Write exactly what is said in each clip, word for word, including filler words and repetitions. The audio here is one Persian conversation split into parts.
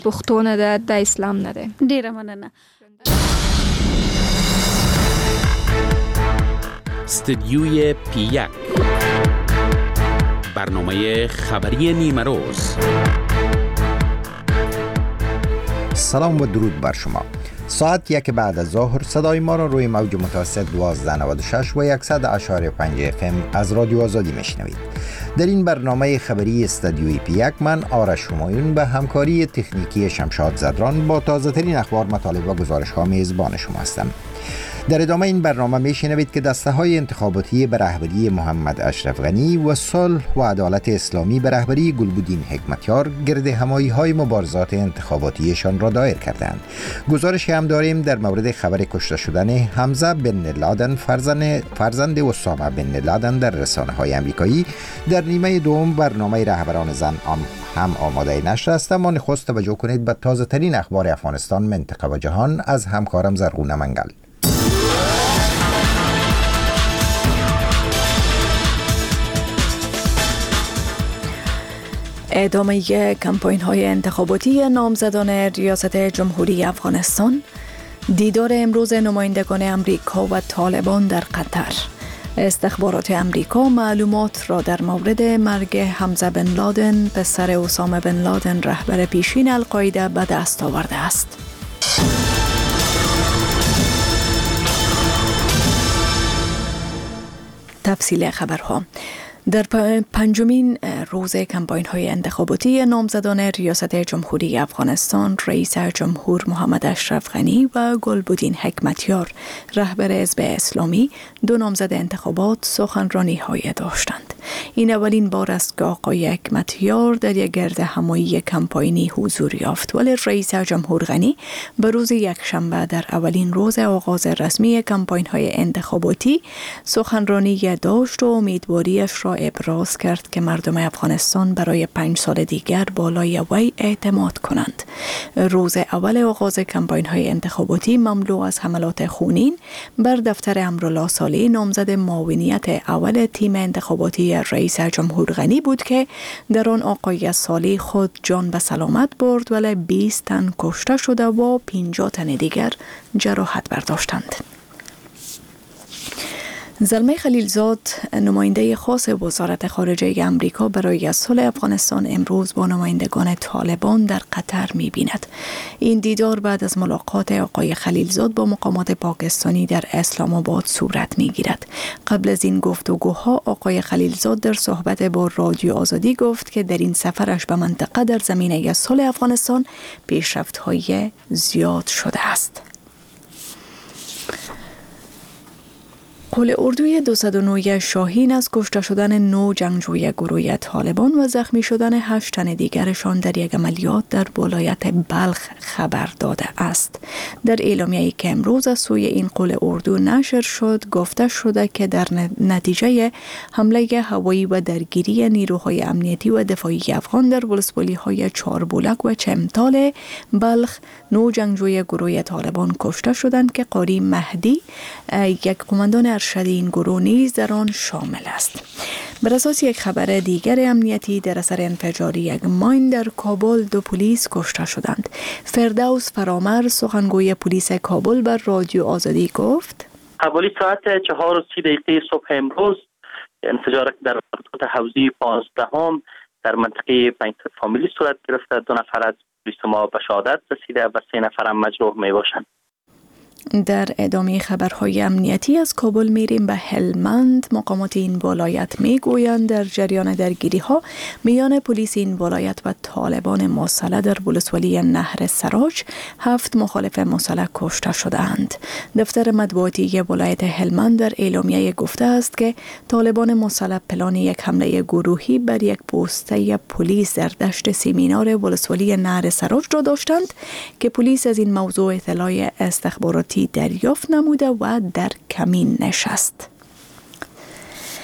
پښتو نه ده، د اسلام نه ده. ډیره مننه. استدیوی پی یک، برنامه خبری نیمه روز. سلام و درود بر شما. ساعت یک بعد از ظهر صدای ما را روی موج متوسط دوازده نود و شش و صد و یک و پنج اف ام از رادیو آزادی میشنوید. در این برنامه خبری استدیوی پی یک من آرش همایون به همکاری تکنیکی شمشاد زدران با تازه ترین اخبار، مطالب و گزارش ها میزبان شما هستم. در ادامه این برنامه میشنوید که دسته های انتخاباتی به رهبری محمد اشرف غنی و صلح و عدالت اسلامی به رهبری گلبدین حکمتیار گرد همایی های مبارزات انتخاباتیشان را دایر کردند. گزارش هم داریم در مورد خبر کشته شدن حمزه بن لادن، فرزند فرزند اسامه بن لادن در رسانه های امریکایی. در نیمه دوم برنامه رهبران زن هم آماده نشر است، اما نخست توجه کنید به تازه ترین اخبار افغانستان، منطقه و جهان از همکارم زرغونه منگل. ادامه کمپاین های انتخاباتی نامزدان ریاست جمهوری افغانستان، دیدار امروز نمایندگان امریکا و طالبان در قطر، استخبارات امریکا معلومات را در مورد مرگ حمزه بن لادن پسر اسامه بن لادن رهبر پیشین القاعده به دست آورده است. تفصیل خبرها. در پنجمین روز کمپاین های انتخاباتی نامزدان ریاست جمهوری افغانستان، رئیس جمهور محمد اشرف غنی و گلبدین حکمتیار رهبر حزب اسلامی دو نامزد انتخابات سخنرانی های داشتند. این اولین بار است که آقای حکمتیار در یک گرد همایی کمپاینی حضور یافت، ولی رئیس جمهور غنی به روز یکشنبه در اولین روز آغاز رسمی کمپاین های انتخاباتی سخنرانی داشت و امیدواریش را ابراز کرد که مردم افغانستان برای پنج سال دیگر بالای وی اعتماد کنند. روز اول آغاز کمپاین های انتخاباتی مملو از حملات خونین بر دفتر امرالله صالح، نامزد معاونیت اول تیم انتخاباتی رئیس جمهور غنی بود که در آن آقای صالح خود جان به سلامت برد، ولی بیست تن کشته شده و پنجاه تن دیگر جراحت برداشتند. زلمه خلیلزاد، نماینده خاص وزارت خارجه امریکا برای صلح افغانستان، امروز با نمایندگان طالبان در قطر می‌بیند. این دیدار بعد از ملاقات آقای خلیلزاد با مقامات پاکستانی در اسلام آباد صورت می‌گیرد. قبل از این گفتگوها آقای خلیلزاد در صحبت با رادیو آزادی گفت که در این سفرش به منطقه در زمینه صلح افغانستان پیشرفت‌های زیاد شده است. قول اردوی دویست و نه شاهین از کشته شدن نو جنگجوی گروه طالبان و زخمی شدن هشت تن دیگرشان در یک عملیات در ولایت بلخ خبر داده است. در اعلامیه‌ای که امروز از سوی این قول اردو نشر شد، گفته شده که در نتیجه حمله هوایی و درگیری نیروهای امنیتی و دفاعی افغان در ولسوالی‌های چاربولک و چمتال بلخ، نو جنگجوی گروه طالبان کشته شدند که قاری مهدی، یک قماندان ارشد این گروه نیز در آن شامل است. بر اساس یک خبر دیگر امنیتی، در اثر انفجار یک ماین در کابل دو پلیس کشته شدند. فردوس فرامر، سخنگوی پلیس کابل، بر رادیو آزادی گفت: حوالی ساعت چهار و سی دقیقه صبح امروز انفجار در خطوط حوزی پانزدهم در منطقه بنک فامیلی صورت گرفته. دو نفر از پلیس ما به شهادت رسیده و سه نفر هم مجروح می باشند. در ادامه خبرهای امنیتی از کابل میریم به هلمند. مقامات این ولایت میگویند در جریان درگیری ها میان پلیس این ولایت و طالبان مسلح در ولسوالی نهر سراج هفت مخالف مسلح کشته شدند. دفتر مطبوعاتی ولایت هلمند در اعلامیه گفته است که طالبان مسلح پلان یک حمله گروهی بر یک پوسته پلیس در دشت سیمینار ولسوالی نهر سراج را داشتند که پلیس از این موضوع اطلاع استخباراتی دریافت نموده و در کمین نشست.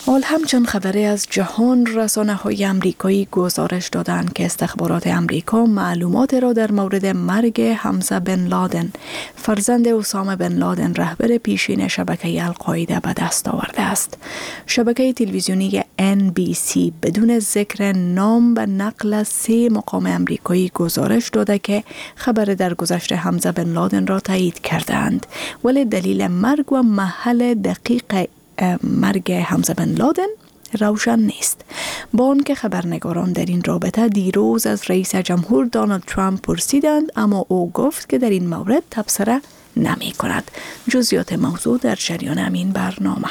حال همچنین خبری از جهان رسانه‌های آمریکایی گزارش دادند که استخبارات آمریکا معلومات را در مورد مرگ حمزه بن لادن فرزند اسامه بن لادن رهبر پیشین شبکه القاعده به دست آورده است. شبکه تلویزیونی ان بی سی بدون ذکر نام و نقل از سه مقام آمریکایی گزارش داده که خبر درگذشت حمزه بن لادن را تایید کردند، ولی دلیل مرگ و محل دقیق مرگ حمزه بن لادن روشن نیست. با آنکه خبرنگاران در این رابطه دیروز از رئیس جمهور دونالد ترامپ پرسیدند، اما او گفت که در این مورد تبصره نمی کند. جزئیات موضوع در جریان همین برنامه.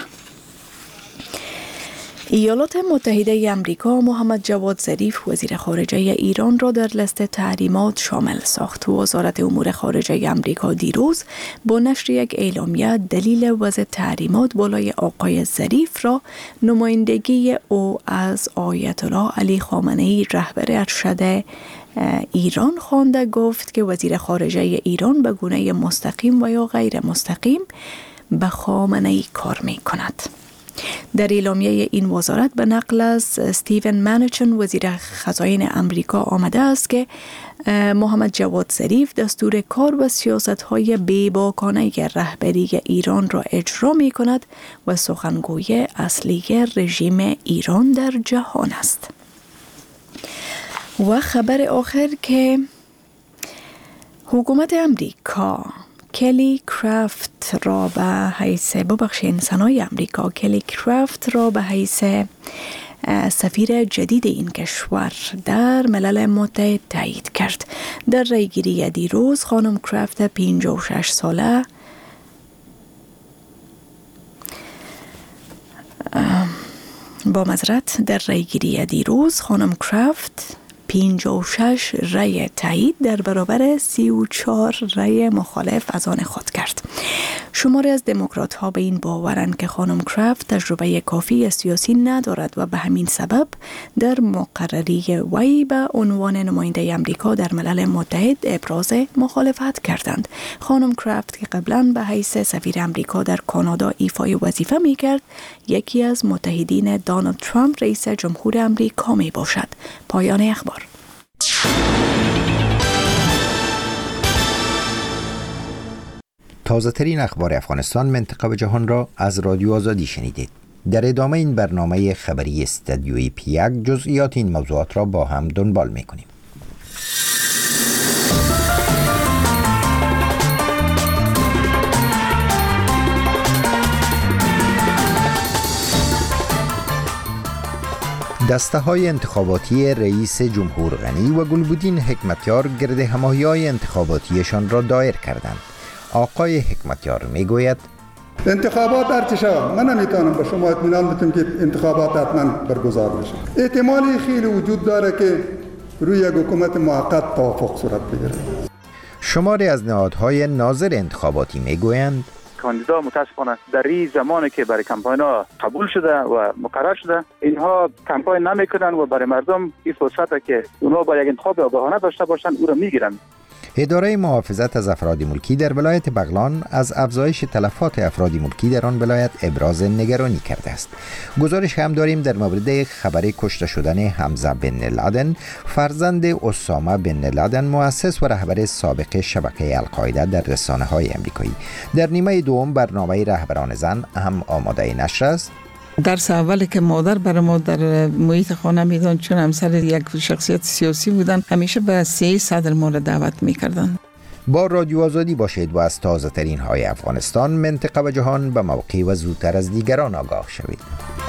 ایالات متحده آمریکا محمد جواد ظریف وزیر خارجه ایران را در لیست تحریمات شامل ساخت. وزارت امور خارجه آمریکا دیروز با نشر یک اعلامیه دلیل وضع تحریمات بالای آقای ظریف را نمایندگی او از آیت الله علی خامنه‌ای رهبر ارشد ایران خوانده. گفت که وزیر خارجه ایران به گونه مستقیم و یا غیر مستقیم به خامنه‌ای کار می کند. در اعلامیه این وزارت به نقل از استیون منوچن وزیر خزاین آمریکا آمده است که محمد جواد ظریف دستور کار و سیاست‌های بی‌باکانه رهبری ایران را اجرا می کند و سخنگوی اصلی رژیم ایران در جهان است. و خبر آخر که حکومت آمریکا کلی کرافت را به حیث ببخشین سنای آمریکا کلی کرافت را به حیث سفیر جدید این کشور در ملل متحد تایید کرد. در رایگیری دیروز خانم کرافت پنجاه و شش ساله با معذرت در رایگیری دیروز خانم کرافت پنجاه و شش رای تایید در برابر سی و چهار رای مخالف از آن خود کرد. شماری از دموکرات ها به این باورند که خانم کرافت تجربه کافی سیاسی ندارد و به همین سبب در مقرری وی به عنوان نماینده آمریکا در ملل متحد ابراز مخالفت کردند. خانم کرافت که قبلا به حیث سفیر آمریکا در کانادا ایفای وظیفه می کرد، یکی از متحدین دونالد ترامپ رئیس جمهور آمریکا می باشد. پایان اخبار. تازه ترین اخبار افغانستان، منطقه و جهان را از رادیو آزادی شنیدید. در ادامه این برنامه خبری استدیوی پیک جزئیات این موضوعات را با هم دنبال می کنیم. دسته های انتخاباتی رئیس جمهور غنی و گلبدین حکمتیار گرد هماهی‌های انتخاباتیشان را دایر کردند. آقای حکمتیار میگوید انتخابات ارتشا من نمیتونم به شما اطمینان بدم که انتخابات حتما برگزار بشه. احتمالی خیلی وجود داره که روی یک حکومت موقت توافق صورت بگیره. شماری از نهادهای ناظر انتخاباتی میگویند کاندیدا متاسفانه در این زمانی که برای کمپاین ها قبول شده و مقرر شده اینها کمپاین نمیکنن و برای مردم این فرصت که اونها با یک انتخاب آگاهانه داشته باشن او را میگیرن. اداره محافظت از افراد ملکی در ولایت بغلان از افزایش تلفات افراد ملکی در آن ولایت ابراز نگرانی کرده است. گزارش هم داریم در مورد خبر کشته شدن حمزه بن لادن فرزند اسامه بن لادن، مؤسس و رهبر سابق شبکه القاعده در رسانه‌های آمریکایی. در نیمه دوم برنامه رهبران زن هم آماده نشر است. درس اولی که مادر برای ما در محیط خانه میدن، چون همسر یک شخصیت سیاسی بودن، همیشه به سه صدر ما را دعوت میکردن. با رادیو آزادی باشید و از تازه ترین های افغانستان، منطقه و جهان به موقع و زودتر از دیگران آگاه شوید.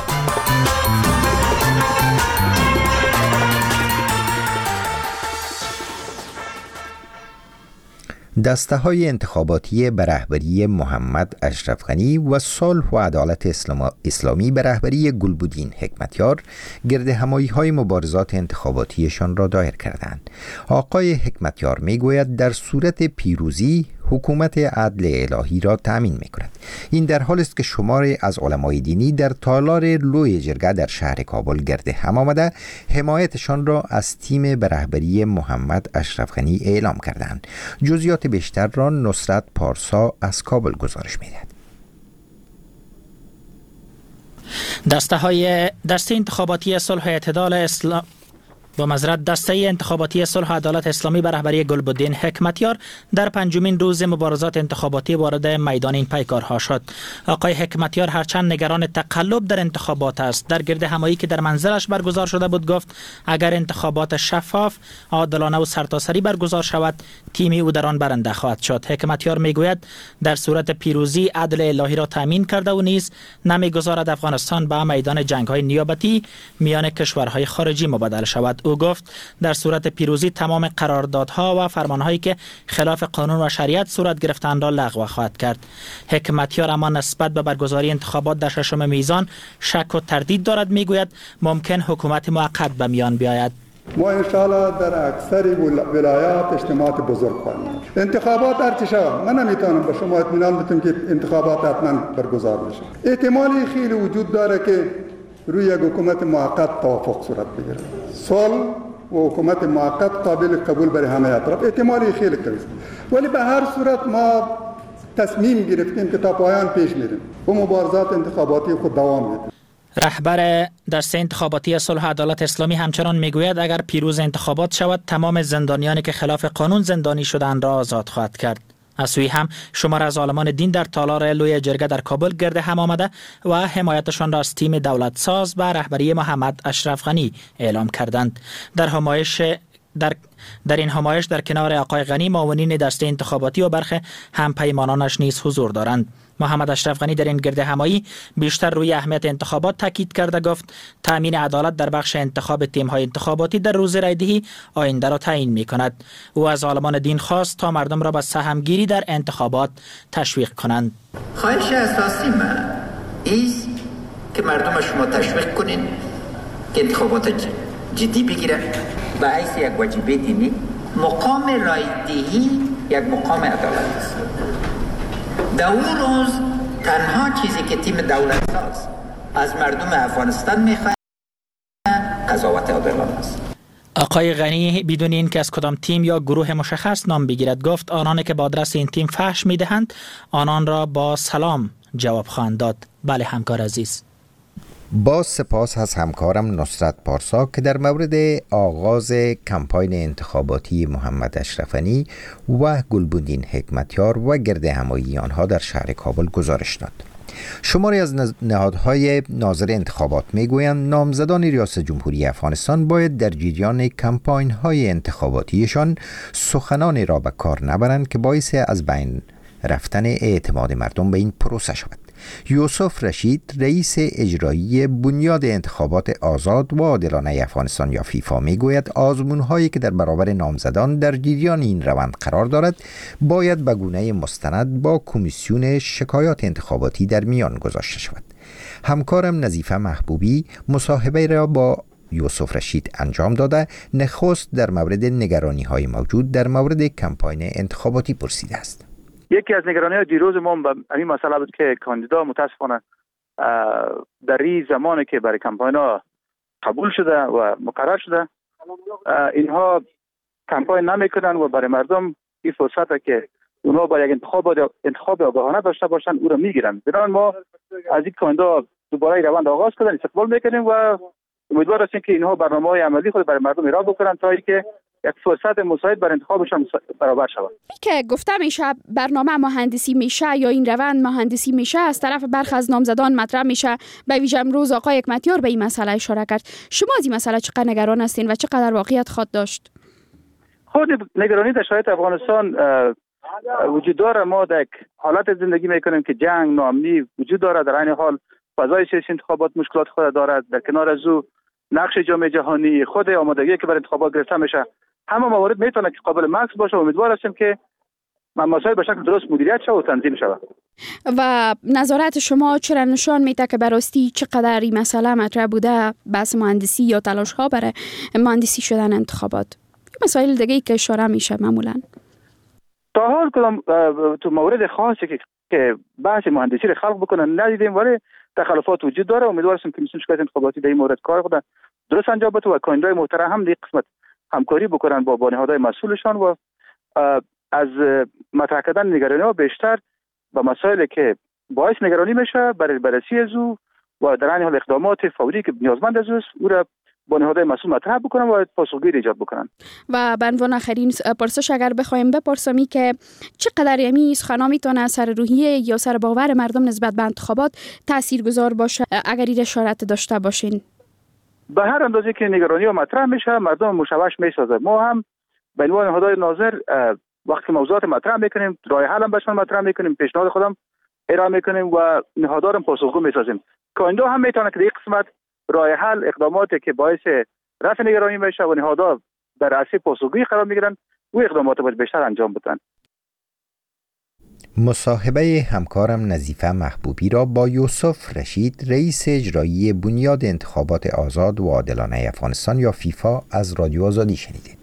دسته های انتخاباتی به رهبری محمد اشرف غنی و صلح و عدالت اسلامی به رهبری گلبدین حکمتیار گرد همایی های مبارزات انتخاباتیشان را دایر کردند. آقای حکمتیار می گوید در صورت پیروزی حکومت عدل الهی را تأمین می کند. این در حال است که شماری از علمای دینی در تالار لوی جرگه در شهر کابل گرد هم آمده حمایتشان را از تیم به رهبری محمد اشرف غنی اعلام کردند. جزئیات بیشتر را نصرت پارسا از کابل گزارش می دهد. دسته های دسته انتخاباتی صلح و اعتدال اسلام با معذرت دسته انتخاباتی صلح و عدالت اسلامی به رهبری گلبدین حکمتیار در پنجمین روز مبارزات انتخاباتی وارد میدان این پیکارها شد. آقای حکمتیار هرچند نگران تقلب در انتخابات است، در گرد همایی که در منزلش برگزار شده بود گفت اگر انتخابات شفاف، عادلانه و سرتاسری برگزار شود، تیمی او در آن برنده خواهد شد. حکمتیار میگوید در صورت پیروزی عدل الهی را تامین کرده و نیز نمیگذارد افغانستان به میدان جنگ‌های نیابتی میان کشورهای خارجی مبادله شود. او گفت در صورت پیروزی تمام قراردادها و فرمانهایی که خلاف قانون و شریعت صورت گرفتند را لغو خواهد کرد. حکمتیار اما نسبت به برگزاری انتخابات در ششم میزان شک و تردید دارد. میگوید ممکن حکومت موقت به میان بیاید. ما انشاءالله در اکثر ولایات اجتماعات بزرگ خواهیم داشت. انتخابات ارتشا من نمیتونم به شما اطمینان بدم که انتخابات حتما برگزار بشه. احتمالی خیلی وجود داره که روی یک حکومت موقت توافق صورت بگیره. صلح و حکومت موقت قابل قبول برای همه اطراف احتمالی خیلی کمی است. ولی به هر صورت ما تصمیم گرفتیم که تا پایان پیش میریم و مبارزات انتخاباتی خود دوام میدیم. رهبر دسته انتخاباتی صلح و عدالت اسلامی همچنان میگوید اگر پیروز انتخابات شود تمام زندانیانی که خلاف قانون زندانی شدند را آزاد خواهد کرد. از سوی هم شمار از عالمان دین در تالار لوی جرگه در کابل گرد هم آمده و حمایتشان را از تیم دولت ساز و رهبری محمد اشرف غنی اعلام کردند. در همایش در در این همایش در کنار آقای غنی معاونین دسته انتخاباتی و برخی همپیمانانش نیز حضور دارند. محمد اشرف غنی در این گرد همایی بیشتر روی اهمیت انتخابات تاکید کرده گفت تامین عدالت در بخش انتخاب تیم‌های انتخاباتی در روز رایدهی آینده را تعیین می‌کند. او از عالمان دین خواست تا مردم را به سهمگیری در انتخابات تشویق کنند. خواهش اساسی من است که مردم شما تشویق کنین که انتخابات جدی بگیرن. به حیث یک واجبه دینی مقام رایدهی یک مقام عدالت است. در اون روز تنها چیزی که تیم دولت ساز از مردم افغانستان میخواد قضاوت عادلانه است. آقای غنی بدون این که از کدام تیم یا گروه مشخص نام بگیرد گفت آنانی که با آدرس این تیم فحش میدهند آنان را با سلام جواب خواهند داد. بله همکار عزیز. با سپاس از همکارم نصرت پارسا که در مورد آغاز کمپاین انتخاباتی محمد اشرف غنی و گلبدین حکمتیار و گرد همایی آنها در شهر کابل گزارش داد. شماری از نهادهای ناظر انتخابات میگویند نامزدان ریاست جمهوری افغانستان باید در جریان کمپاین های انتخاباتیشان سخنانی را به کار نبرند که باعث از بین رفتن اعتماد مردم به این پروسه شود. یوسف رشید رئیس اجرایی بنیاد انتخابات آزاد و عادلانه افغانستان یا فیفا میگوید آزمون‌هایی که در برابر نامزدان در جریان این روند قرار دارد باید به گونه مستند با کمیسیون شکایات انتخاباتی در میان گذاشته شود. همکارم نظیفه محبوبی مصاحبه را با یوسف رشید انجام داده نخست در مورد نگرانی‌های موجود در مورد کمپاین انتخاباتی پرسیده است. یکی از نگرانی‌های دیروز ما به این مسئله بود که کاندیدا متاسفانه در این زمانی که برای کمپاین‌ها قبول شده و مقرر شده اینها کمپاین نمی‌کنن و برای مردم این فرصته که اونها با یک انتخاب انتخاب آگاهانه داشته باشن او را میگیرن. بنابراین ما از این کاندیدا دوباره روند آغاز کردن استقبال میکنیم و امیدوار هستیم که اینها برنامه‌های عملی خود برای مردم ارائه بکنن تا اینکه یک فرصت مساعد برای انتخابشان برابر شود. که گفته میشه برنامه مهندسی میشه یا این روند مهندسی میشه از طرف برخی از نامزدان مطرح میشه. به ویژه امروز آقای حکمتیار به این مسئله اشاره کرد. شما از این مسئله چقدر نگران هستین و چقدر واقعیت خواهد داشت؟ خود نگرانی در شرایط افغانستان وجود داره. ما در یک حالت زندگی میکنیم که جنگ ناامنی وجود داره. در این حال فضای سیاسی انتخابات مشکلات خود دارد. در کنار از او نقش جامعه جهانی خود آمادگی که برای انتخابات گرفته میشه همه موارد میتونه که قابل مکس باشه. امیدوار هستیم که مسائل به شکل درست مدیریت شود و تنظیم شود. و نظارت شما چرا نشان میده که براستی چقدر این مسئله مطرح بوده بحث مهندسی یا تلاش ها برای مهندسی شدن انتخابات؟ مسائل دیگه که اشاره میشه معمولا تا حال کدام تو مورد خاصی که که بحث مهندسی رو خلق بکنن ندیدیم، ولی تخلفات وجود داره. امیدوار هستیم که کمیسیون شکایت انتخاباتی در این مورد کار خود درست انجام بده و کاندیدای محترم هم در قسمت همکاری بکنن با با نهادهای مسئولشان و از مطرح کردن نگرانی ها بیشتر با مسائلی که باعث نگرانی میشه برای بررسی از او و در این حال اقدامات فوری که نیازمند است او را با نهادهای مسئول مطرح بکنن و پاسخگویی ایجاد بکنن. و به عنوان آخرین پرسش اگر بخوایم بپرسمی که چقدر یمی سخنا میتونه سر روحیه یا سر باور مردم نسبت به انتخابات تاثیرگذار باشه اگر این اشارت داشته باشین؟ به هر اندازه که نگرانی ها مطرح میشه مردم مشوش میسازه. ما هم به عنوان نهادهای ناظر وقتی موضوعات مطرح میکنیم راه حل هم بهشون مطرح میکنیم، پیشنهاد خودم ارائه میکنیم و نهادها هم پاسخگو میسازیم. کایندا هم میتونه که در قسمت راه حل اقداماتی که باعث رفع نگرانی میشه و نهادها در اصل پاسخگویی قرار میگیرن و اقدامات باید بیشتر انجام بدن. مصاحبه همکارم نظیفه محبوبی را با یوسف رشید رئیس اجرایی بنیاد انتخابات آزاد و عادلانه افغانستان یا فیفا از رادیو آزادی شنیدید.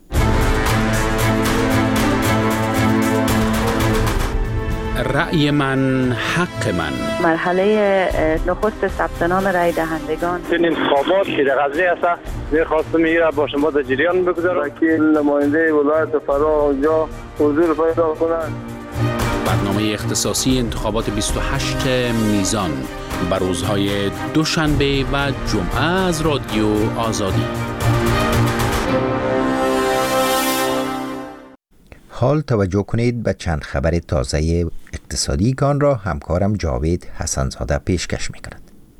رأی من حق من. مرحله نخست ثبت نام رای دهندگان. این انتخابات که در غزنی است می‌خواستم میره با شما در جریان بگذارم. وکیل نماینده ولایت فرا اونجا حضور پیدا کنند. برنامه اختصاصی انتخابات بیست و هشت میزان بر روزهای دوشنبه و جمعه از رادیو آزادی. حال توجه کنید به چند خبر تازه اقتصادی که آن را همکارم جاوید حسن‌زاده پیشکش می‌کند.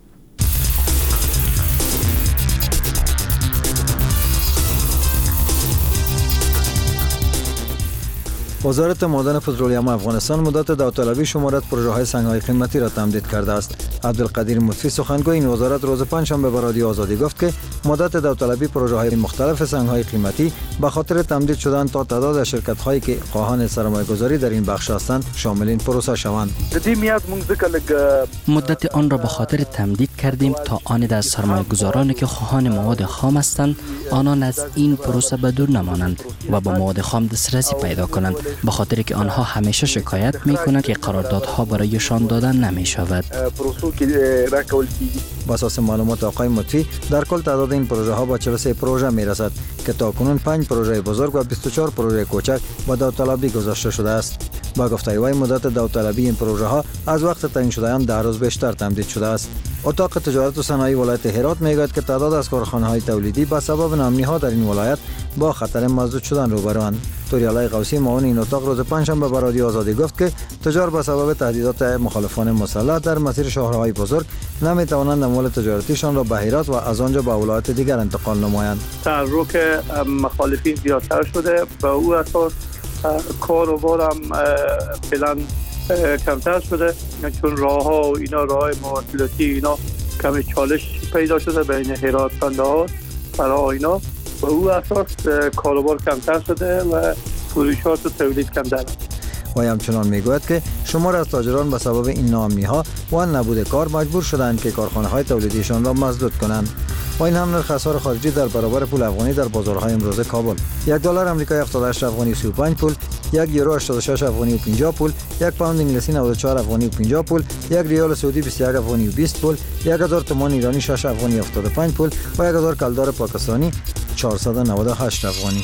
وزارت معدن پترولیوم افغانستان مدت داوطلبی شمارت پروژه‌های سنگ‌های قیمتی را تمدید کرده است. عبدالقدیر مطفی سخنگوی این وزارت روز پنجشنبه به رادیو آزادی گفت که مدت داوطلبی پروژه‌های مختلف سنگ‌های قیمتی به خاطر تمدید شدن تا تعداد شرکت‌هایی که خواهان سرمایه‌گذاری در این بخش هستند شامل این پروسه شوند. مدت آن را به خاطر تمدید کردیم تا آن از سرمایه‌گذارانی که خواهان مواد خام هستند آنان از این پروسه به دور نمانند و با مواد خام دسترسی پیدا کنند، به خاطر که آنها همیشه شکایت می‌کنند که قراردادها برایشان دادن نمی‌شود. با اساس معلومات آقای مطفی در کل تعداد این پروژه ها با چهل و سه پروژه میرسد که تاکنون پنج پروژه بزرگ و بیست و چهار پروژه کوچک با داوطلبی گذاشته شده است. با گفته وی مدت داوطلبی این پروژه ها از وقت تعیین شدهان ده روز بیشتر تمدید شده است. اتاق تجارت و صنایع ولایت هرات میگوید که تعداد از کارخانه‌های تولیدی به سبب ناامنی‌ها در این ولایت با خطر مسدود شدن روبروند. توریالای قوسی معاون این اتاق روز پنجشنبه به رادیو آزادی گفت که تجار به سبب تهدیدات مخالفان مسلح در مسیر شهرهای بزرگ نمی‌توانند اموال تجارتیشان را به هرات و از آنجا به ولایت دیگر انتقال نمایند. تحرک مخالفین زیادتر شده، به او اساس کار و بار هم فعلا کمتر شده، چون راه ها و اینا راه مواصلاتی اینا کمی چالش پیدا شده بین هرات قندهار فرا اینا، به او اساس کاروبار کمتر شده و فروشات و تولید کمتر. و همچنان میگوید که شمار از تاجران به سبب این ناامنی‌ها و نبود کار مجبور شدند که کارخانه‌های تولیدیشان را مسدود کنند. و این هم نرخ اسعار خارجی در برابر پول افغانی در بازارهای امروزه کابل: یک دلار آمریکایی هفتاد و هشت افغانی و سی و پنج پول، یک یورو هشتاد و شش افغانی و پنجاه پول، یک پوند انگلیسی نود و چهار افغانی و پنجاه پول، یک ریال سعودی بیست و یک افغانی و بیست پول، یک هزار تومان ایرانی شش افغانی و هفتاد و پنج پول و یک هزار کلدار پاکستانی چهارصد و نود و هشت افغانی.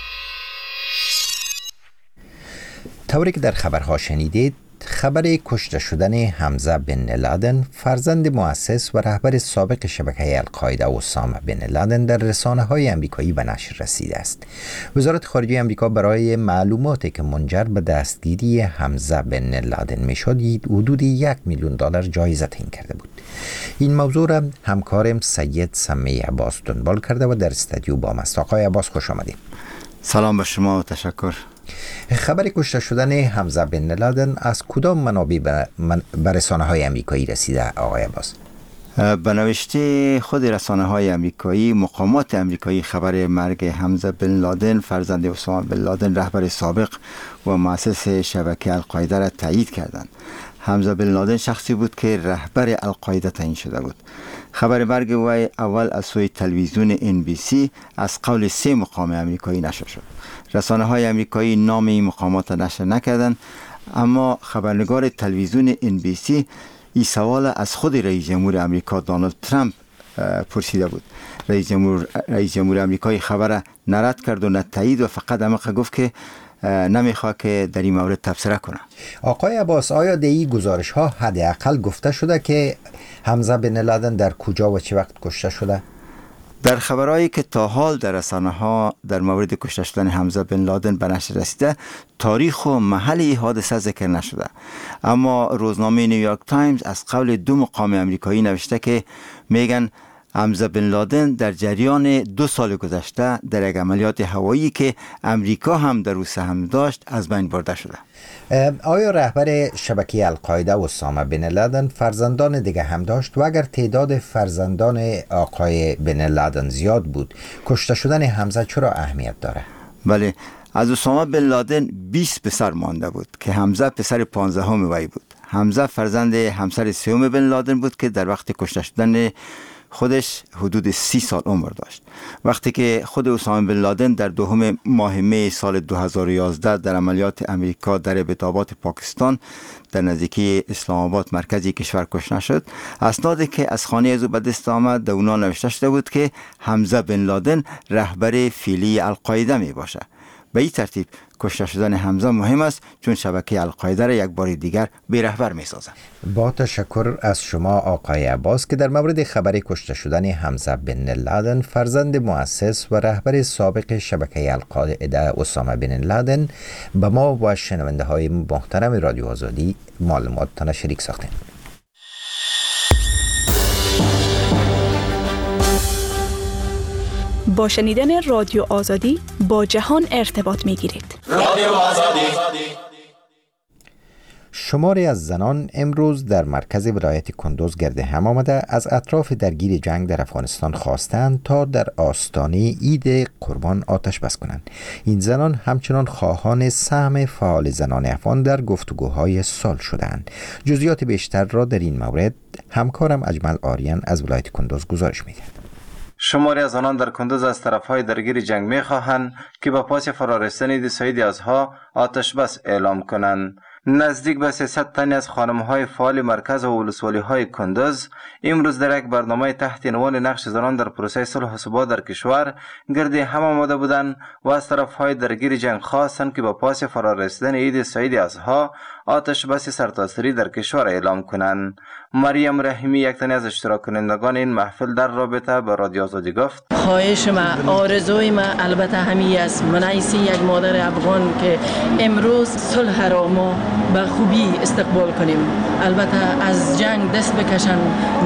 طوری که در خبرها شنیدید، خبر کشته شدن حمزه بن لادن فرزند مؤسس و رهبر سابق شبکه القاعده اسامه بن لادن در رسانه‌های آمریکایی به نشر رسیده است. وزارت خارجه آمریکا برای معلوماتی که منجر به دستگیری حمزه بن لادن میشد حدود یک میلیون دلار جایزه تعیین کرده بود. این موضوع را همکارم سید سمی عباس دنبال کرده و در استودیو با است. آقای عباس خوش آمدید. سلام به شما و تشکر. خبر کشته شدن حمزه بن لادن از کدام منابع به من... رسانه‌های آمریکایی رسیده آقای عباس؟ به نوشته خود رسانه‌های آمریکایی، مقامات آمریکایی خبر مرگ حمزه بن لادن فرزند اسامه بن لادن رهبر سابق و مؤسس شبکه القاعده را تایید کردند. حمزه بن لادن شخصی بود که رهبر القاعده تعیین شده بود. خبر مرگ وی اول از سوی تلویزیون ان بی سی از قول سه مقام آمریکایی نشر شد. رسانه‌های آمریکایی نام این مقامات را نشر نکردند، اما خبرنگار تلویزیون ان بی سی این سوال از خود رئیس جمهور آمریکا دونالد ترامپ پرسیده بود. رئیس جمهور رئیس جمهور آمریکا خبر نرد کرد و نه تایید و فقط همه گفت که نمیخواد که در این مورد تبصره کنه. آقای عباس، آیا در این گزارش ها حداقل گفته شده که حمزه بن لادن در کجا و چه وقت کشته شده؟ در خبرهایی که تا حال در رسانه ها در مورد کشته شدن حمزه بن لادن به نشر رسیده، تاریخ و محل این حادثه ذکر نشده، اما روزنامه نیویورک تایمز از قول دو مقام امریکایی نوشته که میگن حمزه بن لادن در جریان دو سال گذشته در یک عملیات هوایی که امریکا هم در او سهم داشت از بین برده شده. آیا رهبر شبکه القاعده اسامه بن لادن فرزندان دیگه هم داشت و اگر تعداد فرزندان آقای بن لادن زیاد بود، کشته شدن حمزه چرا اهمیت داره؟ بله، از اسامه بن لادن بیست پسر مانده بود که حمزه پسر پانزدهم وی بود. حمزه فرزند همسر سوم بن لادن بود که در وقت کشته شدن خودش حدود سی سال عمر داشت. وقتی که خود اسامه بن لادن در دوم ماه می سال دو هزار و یازده در عملیات امریکا در ابتابات پاکستان در نزدیکی اسلام آباد مرکزی کشور کشته شد، اسنادی که از خانه از او به دست آمد در اونا نوشته شده بود که حمزه بن لادن رهبر فعلی القاعده می باشه. به این ترتیب کشته شدن حمزه مهم است چون شبکه القاعده را یک بار دیگر بی رهبر می سازد. با تشکر از شما آقای عباس که در مورد خبر کشته شدن حمزه بن لادن فرزند مؤسس و رهبر سابق شبکه القاعده اسامه بن لادن به ما و شنونده های محترم رادیو آزادی معلوماتتان شریک ساختیم. با شنیدن رادیو آزادی با جهان ارتباط می گیرید. رادیو آزادی. شماری از زنان امروز در مرکز ولایت کندوز گرد هم آمده از اطراف درگیر جنگ در افغانستان خواستند تا در آستانه عید قربان آتش بس کنند. این زنان همچنان خواهان سهم فعال زنان افغان در گفتگوهای صلح شدند. جزئیات بیشتر را در این مورد همکارم اجمل آریان از ولایت کندوز گزارش می‌دهد. شماری از آنان در کندوز از طرفهای درگیر جنگ می‌خواهند که با پاس فرارسیدن عید سعید ازها آتش بس اعلام کنند. نزدیک به سیصد تن از خانم‌های فعال مرکز و ولسوالی‌های کندوز امروز در یک برنامه تحت عنوان نقش زنان در پروسه صلح و ثبات در کشور گرد هم آمده بودند و از طرفهای درگیر جنگ خواستند که با پاس فرارسیدن عید سعید ازها آتش بس سرتاسری در کشور اعلام کنند. مریم رحیمی یک تن از اشتراک کنندگان این محفل در رابطه با رادیو آزادی گفت: خواهش ما، آرزوی ما البته همی است من ایسی یک مادر افغان که امروز صلح را ما به خوبی استقبال کنیم. البته از جنگ دست بکشن،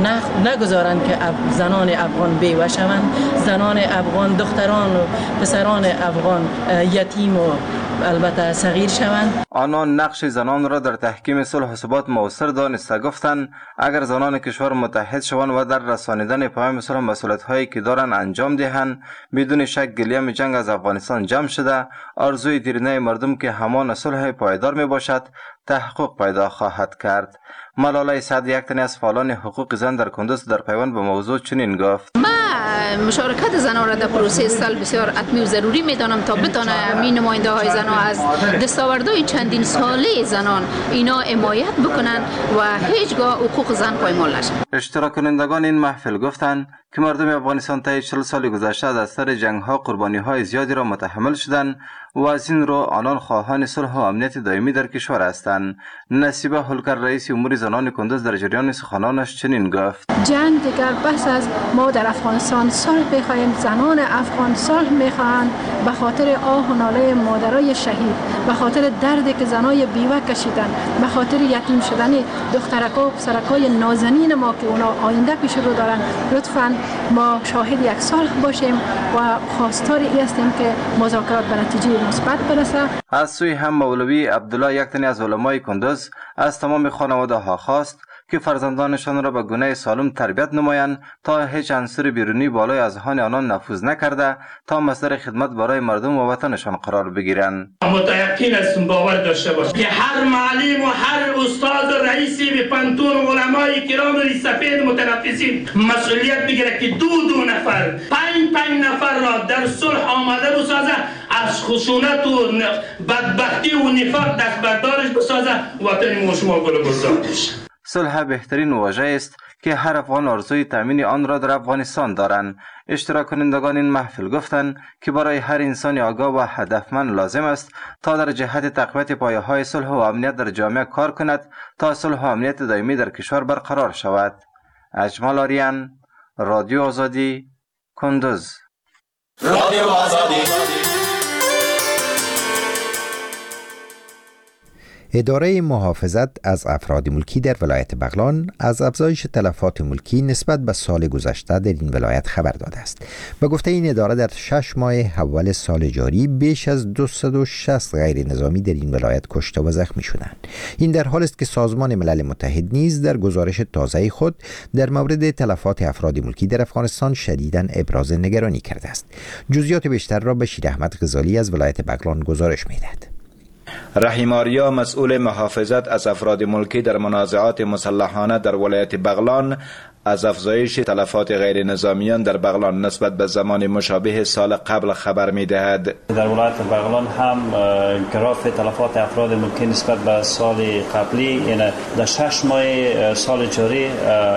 نگذارن که زنان افغان بیوه شوند، زنان افغان، دختران و پسران افغان یتیم و البته صغیر شوند. آنان نقش زنان را در تحکیم صلح و ثبات مؤثر دانسته گفتند اگر زنان کشور متحد شوند و در رسانیدن پیام صلح مسئولیت هایی که دارند انجام دهند، بدون شک گلیم جنگ از افغانستان جمع شده، آرزوی دیرینه مردم که همان صلح پایدار می باشد تحقق پیدا خواهد کرد. ملاله سعد یک تن از فعالان حقوق زن در کندوز در پیوند به موضوع چنین گفت: ما مشارکت زنان را در پروسه صلح بسیار حتمی و ضروری میدانم تا بتانه می نماینده های زنان از دستاوردهای چندین ساله زنان اینا حمایت بکنن و هیچگاه حقوق زن پایمال نشه. اشتراک کنندگان این محفل گفتند که مردم افغانستان طی چهل سال گذشته از اثر جنگ ها قربانی های زیادی را متحمل شدند و از این رو آنان خواهان صلح و امنیت دائمی در کشور هستند. نصیبه هلکر رئیس امور زنان کندوز در جریان سخنانش چنین گفت: جنگ دیگر بس از ما در افغانستان صلح بخواهیم. زنان افغان صلح میخواهند به خاطر آه و ناله مادرای شهید، به خاطر دردی که زنای بیوه کشیدن، به خاطر یتیم شدن دخترکا و پسرکای نازنین ما که اونا آینده پیش رو دارن. لطفاً ما شاهد یک صلح باشیم و خواستار ای هستیم که مذاکرات به نتیجه مثبت برسه. از سوی هم مولوی عبدالله یک تن از علمای کندوز از تمام خانواده ها خواست که فرزندانشان را به گونه سالم تربیت نمایند تا هیچ عنصر بیرونی بالای اذهان آنان نفوذ نکرده تا مصدر خدمت برای مردم و وطنشان قرار بگیرند. متأکد هستم باور داشته باشید که هر معلم و هر استاد و رئیسی به پنتون علمای کرام سفید متنفسین مسئولیت بگیره که دو دو نفر پنج پنج نفر را در صلح آماده بسازه، از خشونت و بدبختی و نفاق دست بردارش بسازه، وطن ما شما گل گلزار بشه. صلح بهترین واژه است که هر افغان آرزوی تامین آن را در افغانستان دارند. اشتراک کنندگان این محفل گفتند که برای هر انسان آگاه و هدفمند لازم است تا در جهت تقویت پایه‌های صلح و امنیت در جامعه کار کند تا صلح و امنیت دائمی در کشور برقرار شود. اجمال آریان، رادیو آزادی، کندز. رادیو آزادی. اداره محافظت از افراد ملکی در ولایت بغلان از افزایش تلفات ملکی نسبت به سال گذشته در این ولایت خبر داده است. به گفته این اداره در شش ماه اول سال جاری بیش از دویست و شصت غیر نظامی در این ولایت کشته و زخمی شدند. این در حالی است که سازمان ملل متحد نیز در گزارش تازه خود در مورد تلفات افراد ملکی در افغانستان شدیداً ابراز نگرانی کرده است. جزئیات بیشتر را بشیر احمد غزالی از ولایت بغلان گزارش می‌دهد. رحیم آریا مسئول محافظت از افراد ملکی در منازعات مسلحانه در ولایت بغلان از افزایش تلفات غیر نظامیان در بغلان نسبت به زمان مشابه سال قبل خبر می دهد. در ولایت بغلان هم گراف تلفات افراد ملکی نسبت به سال قبلی، یعنی در شش ماه سال جاری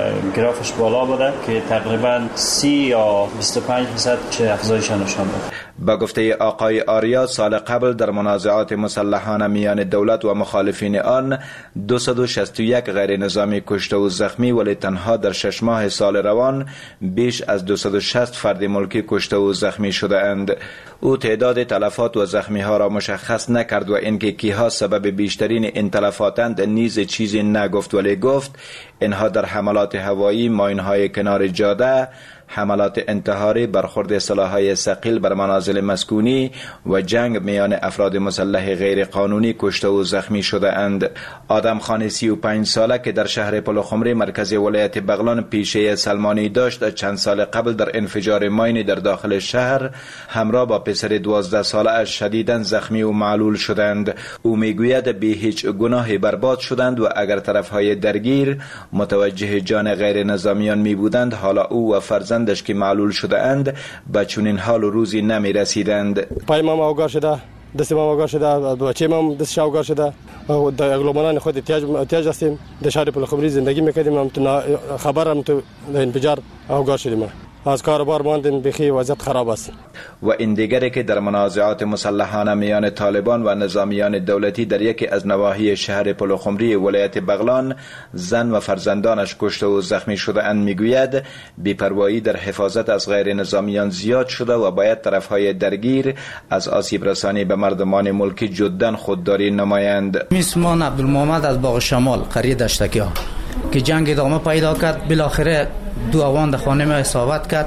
گرافش بالا بوده که تقریبا سی یا بیست و پنج درصد چه افزایش نشان داد. با گفته آقای آریا سال قبل در منازعات مسلحانه میان دولت و مخالفین آن دویست و شصت و یک غیر نظامی کشته و زخمی، ولی تنها در شش ماه سال روان بیش از دویست و شصت فرد ملکی کشته و زخمی شده اند. او تعداد تلفات و زخمی ها را مشخص نکرد و اینکه کیها سبب بیشترین این تلفاتند نیز چیزی نگفت، ولی گفت اینها در حملات هوایی، ماین‌های کنار جاده، حملات انتحاری، برخورد سلاح‌های ثقیل بر منازل مسکونی و جنگ میان افراد مسلح غیر قانونی کشته و زخمی شده اند. آدم خان سی و پنج ساله که در شهر پلخمری مرکز ولایت بغلان پیشه سلمانی داشت، چند سال قبل در انفجار ماینی در داخل شهر همراه با پسر دوازده ساله اش شدیداً زخمی و معلول شدند. او میگوید بی هیچ گناهی برباد شدند و اگر طرفهای درگیر متوجه جان غیر نظامیان می بودند، حالا او و فرزندش که معلول شده اند به چنین حال و روزی نمی رسیدند. پای ما اوگار شده، دست ما اوگار شده، بچه ما دستش اوگار شده. در اگلومنان خود احتیاج احتیاج هستیم. در شهر پلخمری زندگی میکردیم، هم تو خبرم تو انفجار اوگار شدیم. از کاروبار ماندیم، بخی وضعیت خراب است. و این دیگری که در منازعات مسلحانه میان طالبان و نظامیان دولتی در یکی از نواحی شهر پلخمری ولایت بغلان زن و فرزندانش کشته و زخمی شده اند، میگوید بی‌پروایی در حفاظت از غیر نظامیان زیاد شده و باید طرفهای درگیر از آسیب رسانی به مردمان ملکی جداً خودداری نمایند. میسمان عبدالمحمد از باغ شمال قریه دشتکیا که جنگ ادامه پیدا کرد، بالاخره دو اوان در خانه ما اصابت کرد.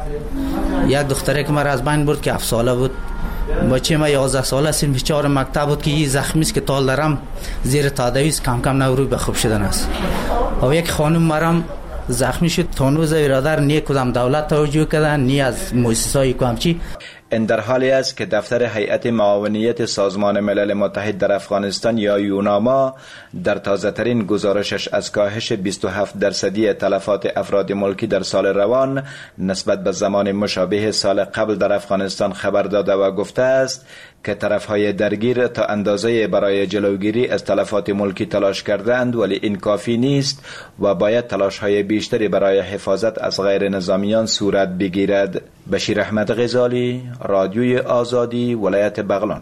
یک دختره که مرا از بین برد که هفت ساله بود، بچه ما یازده ساله سن چهار مکتب بود که این زخمی است که تال دارم زیر تادویست کم کم نوروی به خوب شدن است. و یک خانم مرام زخمی شد، تانوز ایرادر نی کدام دولت توجه کردن نی از مؤسسه‌های کامچی. این در حالی است که دفتر هیئت معاونیت سازمان ملل متحد در افغانستان یا یوناما در تازه ترین گزارشش از کاهش بیست و هفت درصدی تلفات افراد ملکی در سال روان نسبت به زمان مشابه سال قبل در افغانستان خبر داده و گفته است که طرفهای درگیر تا اندازه برای جلوگیری از تلفات ملکی تلاش کردند، ولی این کافی نیست و باید تلاش‌های بیشتری برای حفاظت از غیر نظامیان صورت بگیرد. بشیر احمد غزالی، رادیوی آزادی، ولایت بغلان.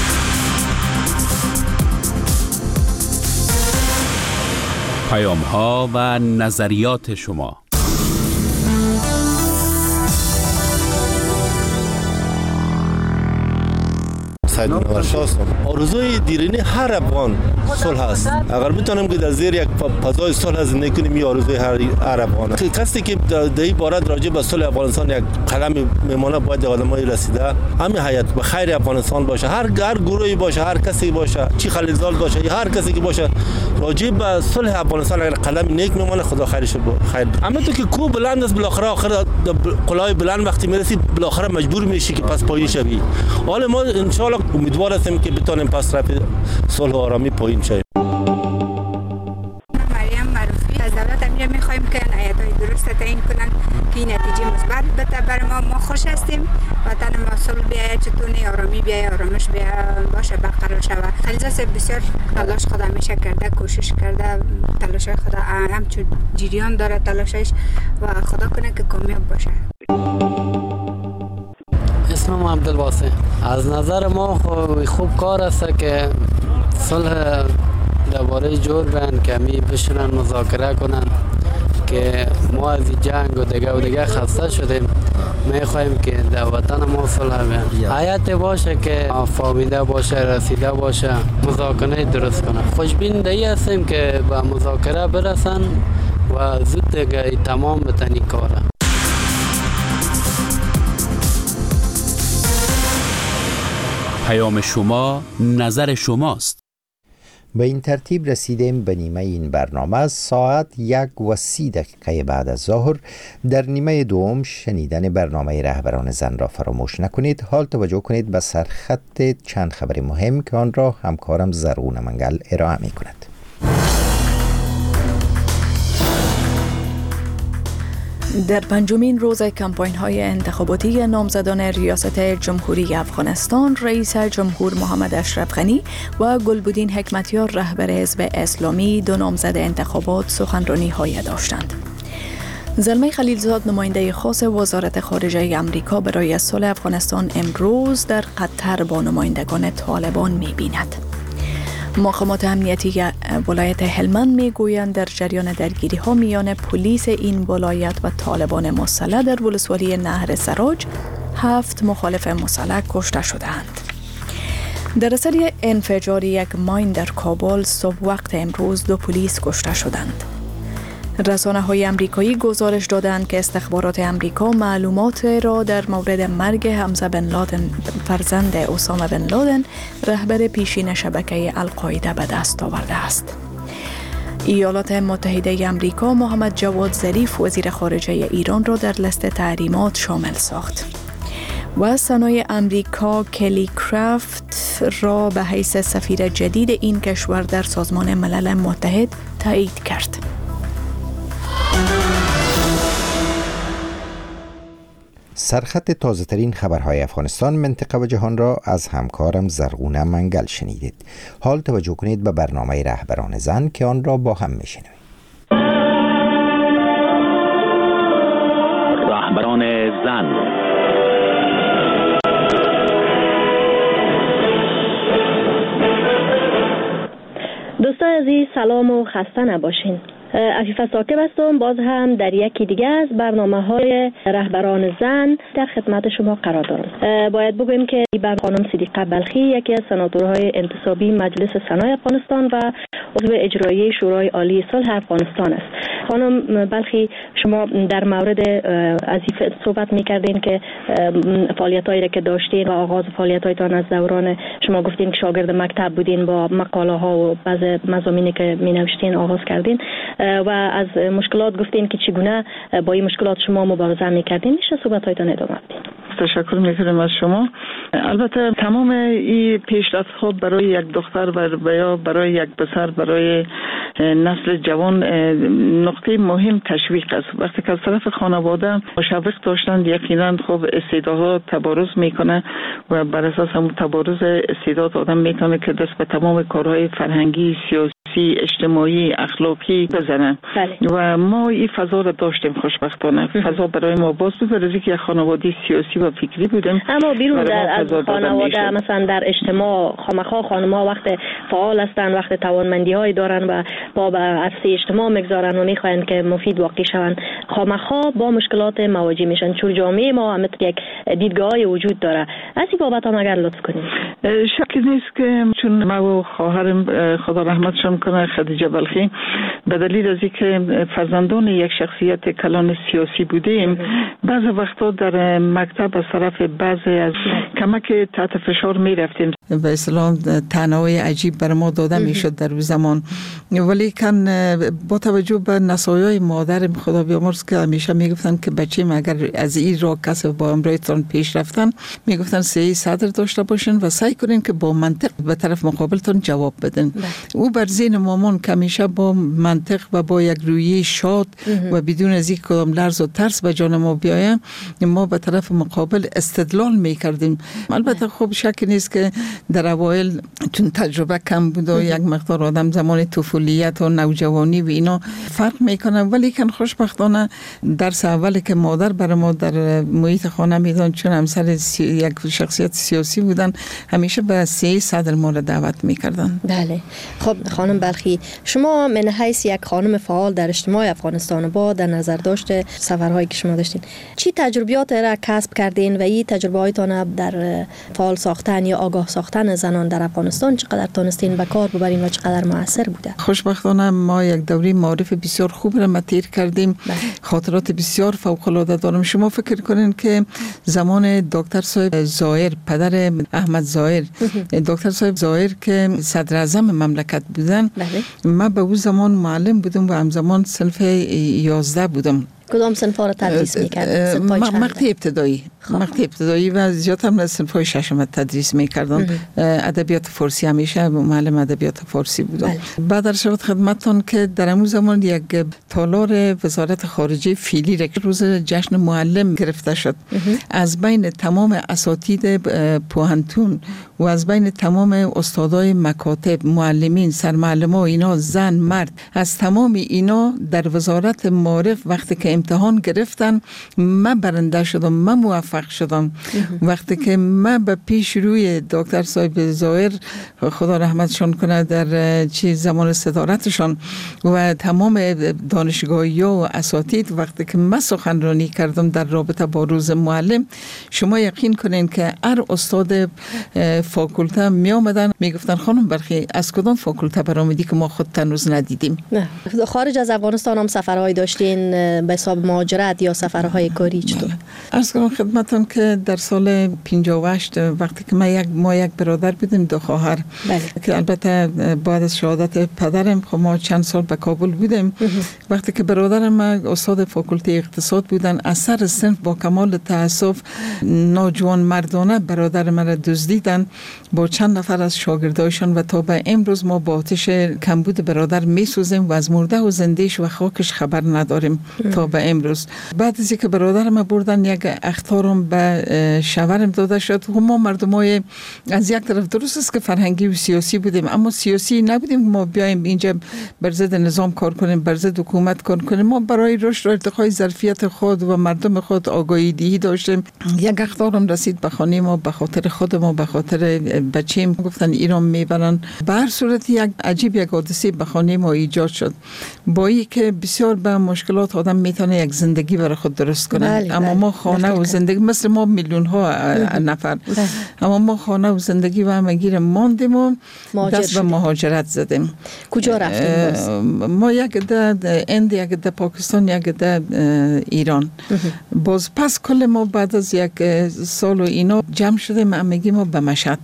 پیام‌ها و نظریات شما. آرزوی دیرینه هر افغان صلح است. اگر بتونیم که در زیر یک فضای صلح زندگی کنیم، این آرزوی هر هر افغان است. کسی که در این باره راجع به صلح افغانستان یک قلم میمونه باید آدمای رسیده همین حیات به خیر افغانستان باشه، هر هر گروهی باشه، هر کسی باشه، چی خلیلزاد باشه یا هر کسی که باشه، راجع به صلح افغانستان اگر قلم نیک میمونه خدا خیرش خیر. اما تو که کو بلند است، بالاخره آخر قلای بلند وقتی میرسی بالاخره مجبور میشی که پس پایین شوی. حالا ما ان شاء الله امیدوار هستیم که بتونیم پس رفت صلح و آرامی پایین شویم. مریم معروفی از دولت امیر میخوایم که هیئت‌های درست تعیین کنند که این نتیجه مثبت بده برای ما. ما خوش هستیم وطن ما صلح بیاید، چطور آرامی بیاید، آرامش بیاید باشه برقرار شود. خلیل صاحب بسیار تلاش خود همیشه کرده، کوشش کرده، تلاش خود همچون جریان داره تلاشش و خدا کنه که کامیاب باشه. اسمم عبدالواسع. از نظر ما خوب کار است که صلح درباره جور بین که می بشنن مذاکره کنن که ما از جنگ و دیگه و دیگه خسته شدیم. می خواهیم که در وطن ما صلح بین حیات باشه که فامیده باشه، رسیده باشه، مذاکره درست کنه. خوشبین دایی هستیم که به مذاکره برسن و زود دیگه تمام بتنی کاره. پیام شما، نظر شماست. به این ترتیب رسیدیم به نیمه این برنامه. از ساعت یک و سی دقیقه بعد از ظهر در نیمه دوم شنیدن برنامه رهبران زن را فراموش نکنید. حال توجه کنید به سرخط چند خبر مهم که آن را همکارم زرغون منگل ارائه می کند. در پنجمین روز کمپاین های انتخاباتی نامزدان ریاست جمهوری افغانستان، رئیس جمهور محمد اشرف غنی و گلبدین حکمتیار رهبر حزب اسلامی دو نامزد انتخابات سخنرانی های داشتند. زلمه خلیلزاد نماینده خاص وزارت خارجه آمریکا برای صلح افغانستان امروز در قطر با نمایندگان طالبان می بیند. مقامات امنیتی ولایت هلمند می گویند در جریان درگیری ها میان پلیس این ولایت و طالبان مسلح در ولسوالی نهر سراج هفت مخالف مسلح کشته شدند. در اثر انفجار یک ماین در کابل صبح وقت امروز دو پلیس کشته شدند. رسانه های امریکایی گزارش دادند که استخبارات امریکا معلومات را در مورد مرگ حمزه بن لادن فرزند اسامه بن لادن رهبر پیشین شبکه القاعده به دست آورده است. ایالات متحده امریکا محمد جواد ظریف وزیر خارجه ایران را در لیست تحریمات شامل ساخت و سنای امریکا کلی کرافت را به حیث سفیر جدید این کشور در سازمان ملل متحد تایید کرد. سرخط تازه ترین خبرهای افغانستان، منطقه و جهان را از همکارم زرغون منگل شنیدید. حال توجه کنید به برنامه رهبران زن که آن را با هم میشنوید. رهبران زن. دوستان عزیز سلام و خسته نباشین. عفیفه ثاقب هستم. باز هم در یکی دیگه از برنامه های رهبران زن در خدمت شما قرار دارم. باید بگویم که خانم صدیقه بلخی یکی از سناتورهای انتصابی مجلس سنای افغانستان و عضو اجرایی شورای عالی صلح افغانستان است. خانم بلخی، شما در مورد وظیفه صحبت می‌کردین که فعالیتایی را که داشتین و آغاز فعالیتایتان از دوران شما گفتین که شاگرد مکتب بودین، با مقاله ها و بعض مضامینی که می‌نوشتین آغاز کردین و از مشکلات گفتین که چگونه با این مشکلات شما مبارزه می‌کردین. میشه صحبتایتان ادامه بدین؟ تشکر میکنم از شما. البته تمام این پیشرفت ها برای یک دختر و یا برای یک پسر، برای نسل جوان نقطه مهم تشویق است. وقتی که از طرف خانواده مشوق داشتند، یقینا خب استعدادها تبارز میکنه و بر اساس هم تبارز استعداد آدم میتونه که دست به تمام کارهای فرهنگی، سیاسی، اجتماعی، اخلاقی بزنه. و ما این فضا را داشتیم خوشبختانه. فضا برای ما باز بود، برای که یک خانواده سیاسی و فکری بودیم. اما بیرون در از خانواده مثلا در اجتماع خامخا خانم‌ها وقت فعال هستند، وقت توانمندی‌های دارن و با به عرصه اجتماع میگذارن و میخواین که مفید واقع شوند، خامخا با مشکلات مواجه میشن. چون جامعه ما هم یک دیدگاهی وجود داره. از این بابت هم اگر لطف کنید. شکی نیست که چون ما و خواهرم خدا رحمتشان کنه خدیجه بلخی به دلیل از اینکه فرزندان یک شخصیت کلان سیاسی بودیم، بعض وقتا در مکتب از طرف بعضی از کمک تحت فشار می رفتیم. به اصطلاح تنوع عجیب بر ما داده می شد در زمان، ولی کن با توجه به نصایح مادرم خدا بیامرز که همیشه می گفتن که بچه‌م اگر از این راه کسب با امرایتان پیش رفتن، می گفتن سعی صدر داشته باشین و سعی کنین که با منطق به طرف مقابلتان جواب بدن. او بر ذهن والدین مامان که همیشه با منطق و با یک رویه شاد و بدون از یک کدام لرز و ترس به جان ما بیایم، ما به طرف مقابل استدلال میکردیم. البته خب شک نیست که در اوایل چون تجربه کم بود و یک مقدار آدم زمان طفولیت و نوجوانی و اینا فرق میکنه، ولی کن خوشبختانه درس اولی که مادر برای ما در محیط خانه میدن، چون همسر سی... یک شخصیت سیاسی بودن، همیشه به سی صدر ما را دعوت میکردن. بله. خب خانم بلخی، شما من حیث یک خانم فعال در اجتماع افغانستان با در نظر داشته سفرهایی که شما داشتین، چی تجربیات را کسب کردین و این تجربه هایتان در فعال ساختن یا آگاه ساختن زنان در افغانستان چقدر تونستین به کار ببرین و چقدر موثر بوده؟ خوشبختانه ما یک دوره معارف بسیار خوب را متیر کردیم. بله. خاطرات بسیار فوق العاده دارم. شما فکر کنین که زمان دکتر صاحب ظاهر، پدر احمد ظاهر، دکتر صاحب ظاهر که صدر اعظم مملکت بودن، بله. من به اون زمان معلم بودم و همزمان صنف یازده بودم. کدام صنف‌ها را تدریس می‌کرد؟ مقطع ابتدایی، مقطع ابتدایی و زیاد هم صنف‌های ششم تدریس می‌کردم. ادبیات فارسی همیشه معلم ادبیات فارسی بودم. بله. بعد در شود خدمتتون که در اون زمان یک تالار وزارت خارجه فیلی را که روز جشن معلم گرفته شد، از بین تمام اساتید پوهنتون و از بین تمام استادای مکاتب، معلمین، سرمعلما، اینا زن مرد، از تمام اینا در وزارت معارف وقتی که امتحان گرفتن، من برنده شدم، من موفق شدم. وقتی که من به پیش روی دکتر صاحب ظاهر، خدا رحمتشون کنه، در چی زمان صدارتشان و تمام دانشگاهی و اساتید، وقتی که من سخنرانی کردم در رابطه با روز معلم، شما یقین کنین که هر استاد فاکولته می آمدن می گفتن خانم بلخی از کدام فاکولته برآمدی که ما خود تنوز ندیدیم؟ نه. خارج از افغانستان هم سفرهای داشتین به حساب مهاجرت یا سفرهای کاری چطور؟ عرض کنم خدمتتون که در سال پنجاه و هشت وقتی که ما یک ما یک برادر بودیم، دو خواهر، بله. که البته بعد از شهادت پدرم خب ما چند سال به کابل بودیم. وقتی که برادرم ما استاد فاکولته اقتصاد بودن، از سر صنف با کمال تأسف نوجوان مردانه برادر من را دزدیدن با چند نفر از شاگردایشان و تا به امروز ما با آتش کمبود برادر میسوزیم و از مرده و زندهش و خاکش خبر نداریم تا به امروز. بعد از اینکه برادر ما بردن یک اخطارم به شوهرم داده شد. ما مردمای از یک طرف درست است که فرهنگی و سیاسی بودیم، اما سیاسی نبودیم ما بیایم اینجا بر ضد نظام کار کنیم، بر ضد حکومت کار کنیم. ما برای رشد و ارتقای ظرفیت خود و مردم خود آگاهی دهی داشتیم. یک اخطارم رسید به خانه ما به خاطر خود ما، به خاطر بچه‌م، گفتن ایران میبرن. به هر صورت یک عجیب یک حادثه به خانه ما ایجاد شد، با این که بسیار به مشکلات آدم میتونه یک زندگی برای خود درست کنه. بله، اما بله. ما خانه و زندگی مثل ما میلیون ها نفر، بله. اما ما خانه و زندگی و همگیر ماندیم و دست به مهاجرت زدیم. کجا رفتیم؟ ما یک ده هند، یک ده پاکستان، یک ده ایران. باز پس کل ما بعد از یک سال و اینا جمع شدیم همگی ما به مشهد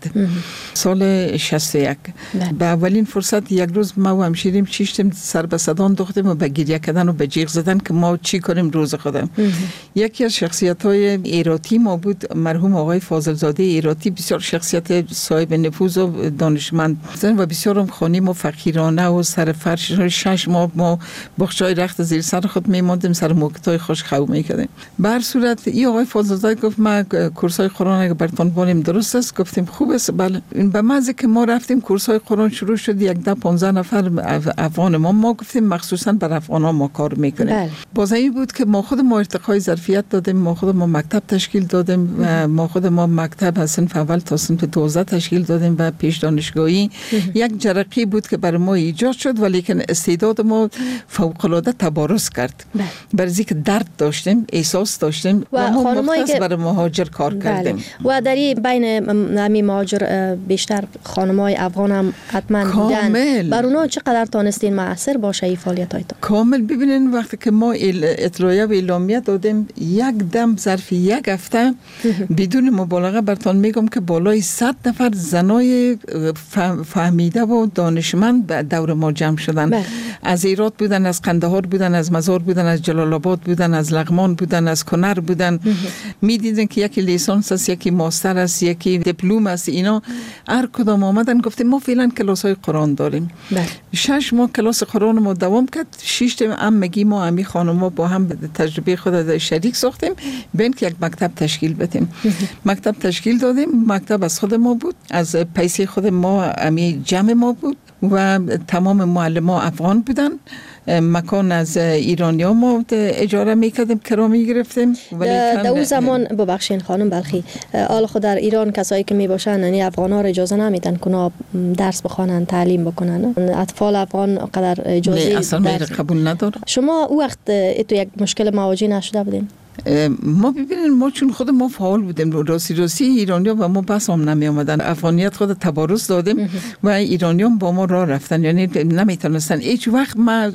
سال شصت و یک. به اولین فرصت یک روز ما و همشیریم چیشتیم سر به صدان دختیم و به گریه کردن و به جیغ زدن که ما چی کنیم روز خودم. یکی از شخصیت های ایراتی ما بود، مرحوم آقای فاضلزاده ایراتی، بسیار شخصیت صاحب نفوذ و دانشمند و بسیار هم خانیم و فقیرانه و سر فرش. شش ماه ما بخشای رخت زیر سر خود میماندیم، سر موکتای خوش خو میکردیم. به هر صورت این آقای فاضلزاده گفت ما کورسای قرآن اگه براتون باریم درست است؟ گفتیم خوب است. بله. به محض که ما رفتیم کورسای قرآن شروع شد، یک ده پانزده نفر افغان ما ما گفتیم مخصوصا بر افغانا ما کار میکنیم. بله. باز این بود که ما خود ما ارتقای ظرفیت دادیم، ما خود ما مکتب تشکیل دادیم و ما خود ما مکتب از صنف اول تا صنف دوازده تشکیل دادیم و پیش دانشگاهی. یک جرقه بود که بر ما ایجاد شد، ولی که استعداد ما فوق العاده تبارز کرد. بله. برای که درد داشتیم، احساس داشتیم و, و ما مختص که... برای مهاجر کار بله. کردیم. و در این بین همی مهاجر بیشتر خانمای افغان هم حتما بودن. بر اونا چقدر تانستین مؤثر باشه این فعالیت‌های تا؟ کامل. ببینین وقتی که ما اطلاعیه و اعلامیه دادیم، یک دیدم ظرف یک هفته بدون مبالغه براتون میگم که بالای صد نفر زنای فهمیده و دانشمند به دور ما جمع شدن. بله. از ایرات بودن، از قندهار بودن، از مزار بودن، از جلال آباد بودن، از لغمان بودن، از کنر بودن. میدیدن که یکی لیسانس است، یکی ماستر است، یکی دیپلم است. اینا هر کدام آمدن گفتیم ما فعلا کلاس های قرآن داریم. بله. شش ماه کلاس قرآن ما دوام کرد. شش تا هم مگی ما امی خانم با هم تجربه خود شریک ساختیم بین که یک مکتب تشکیل بدیم. مکتب تشکیل دادیم. مکتب از خود ما بود، از پیسه خود ما امی جمع ما بود و تمام معلم ها افغان بودن. مکان از ایرانی ها ما اجاره میکردیم، کرا میگرفتیم. در اون زمان ببخشین خانم بلخی، حال خود در ایران کسایی که میباشن یعنی افغان ها را اجازه نمیدن که درس بخوانن، تعلیم بکنن. اطفال افغان قدر اجازه اصلا درس قبول نداره. شما او وقت تو یک مشکل مواجه نشده بودین؟ ما ببینید ما چون خود ما فعال بودیم، راستی راستی ایرانی‌ها و ما بس هم نمی آمدن. افغانیت خود تبارز دادیم و ایرانی‌ها با ما راه رفتن، یعنی نمیتونستن. هیچ وقت ما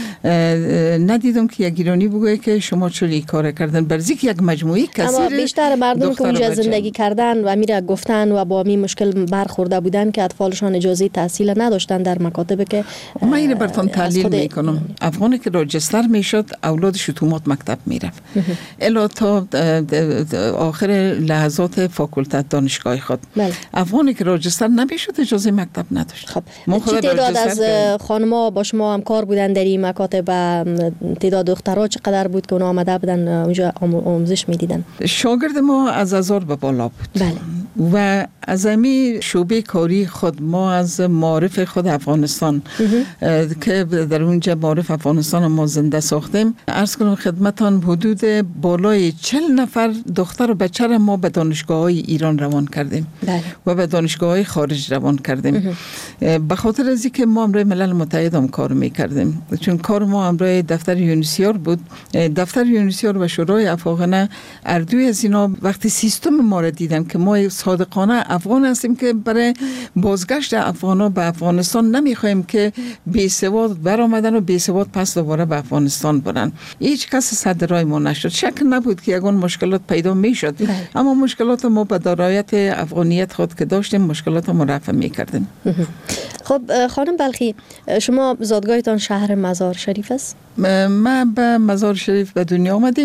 ندیدم که یک ایرانی بگه که شما چرا این کار کردن. برزی که یک مجموعه کثیر، اما بیشتر مردم که اونجا زندگی کردن و میره گفتن و با می مشکل برخورده بودن که اطفالشان اجازه تحصیل نداشتن در مکاتب که ما اینو براتون تعلیم میکنم. افغانی که راجستر میشد اولادش اتومات مکتب میرفت الا تا آخر لحظات فاکولته دانشگاه خود. بله. افغانی که راجستر نمیشد اجازه مکتب نداشت. خب چی تعداد از خانم‌ها با شما همکار بودن در این مکاتب؟ تعداد دخترها چقدر بود که اونا آمده بودن اونجا آموزش میدیدن؟ شاگرد ما از هزار به بالا بود. بله. و از امی شعبه کاری خود ما از معارف خود افغانستان که در اونجا معارف افغانستان ما زنده ساختیم، عرض کنم خدمتان حدود بالای چهل نفر دختر و بچه را ما به دانشگاه های ایران روان کردیم. بله. و به دانشگاه های خارج روان کردیم. به خاطر از اینکه ما امروی ملل متحد هم کار میکردیم، چون کار ما امروی دفتر یونیسیار بود. دفتر یونیسیار و شورای افاقنه اردوی از اینا وقتی سیستم ما را دیدن که ما صادقانه افغان هستیم که برای بازگشت افغانا به افغانستان نمیخوایم که بی سواد برآمدن و بی سواد پس دوباره به افغانستان برن. هیچ کس صدرای ما نشد. شک نبود که یگان مشکلات پیدا میشد، اما مشکلات ما به درایت افغانیت خود که داشتیم مشکلات ما رفع میکردیم. خب خانم بلخی، شما زادگاهتان شهر مزار شریف است؟ ما به مزار شریف به دنیا آمدیم.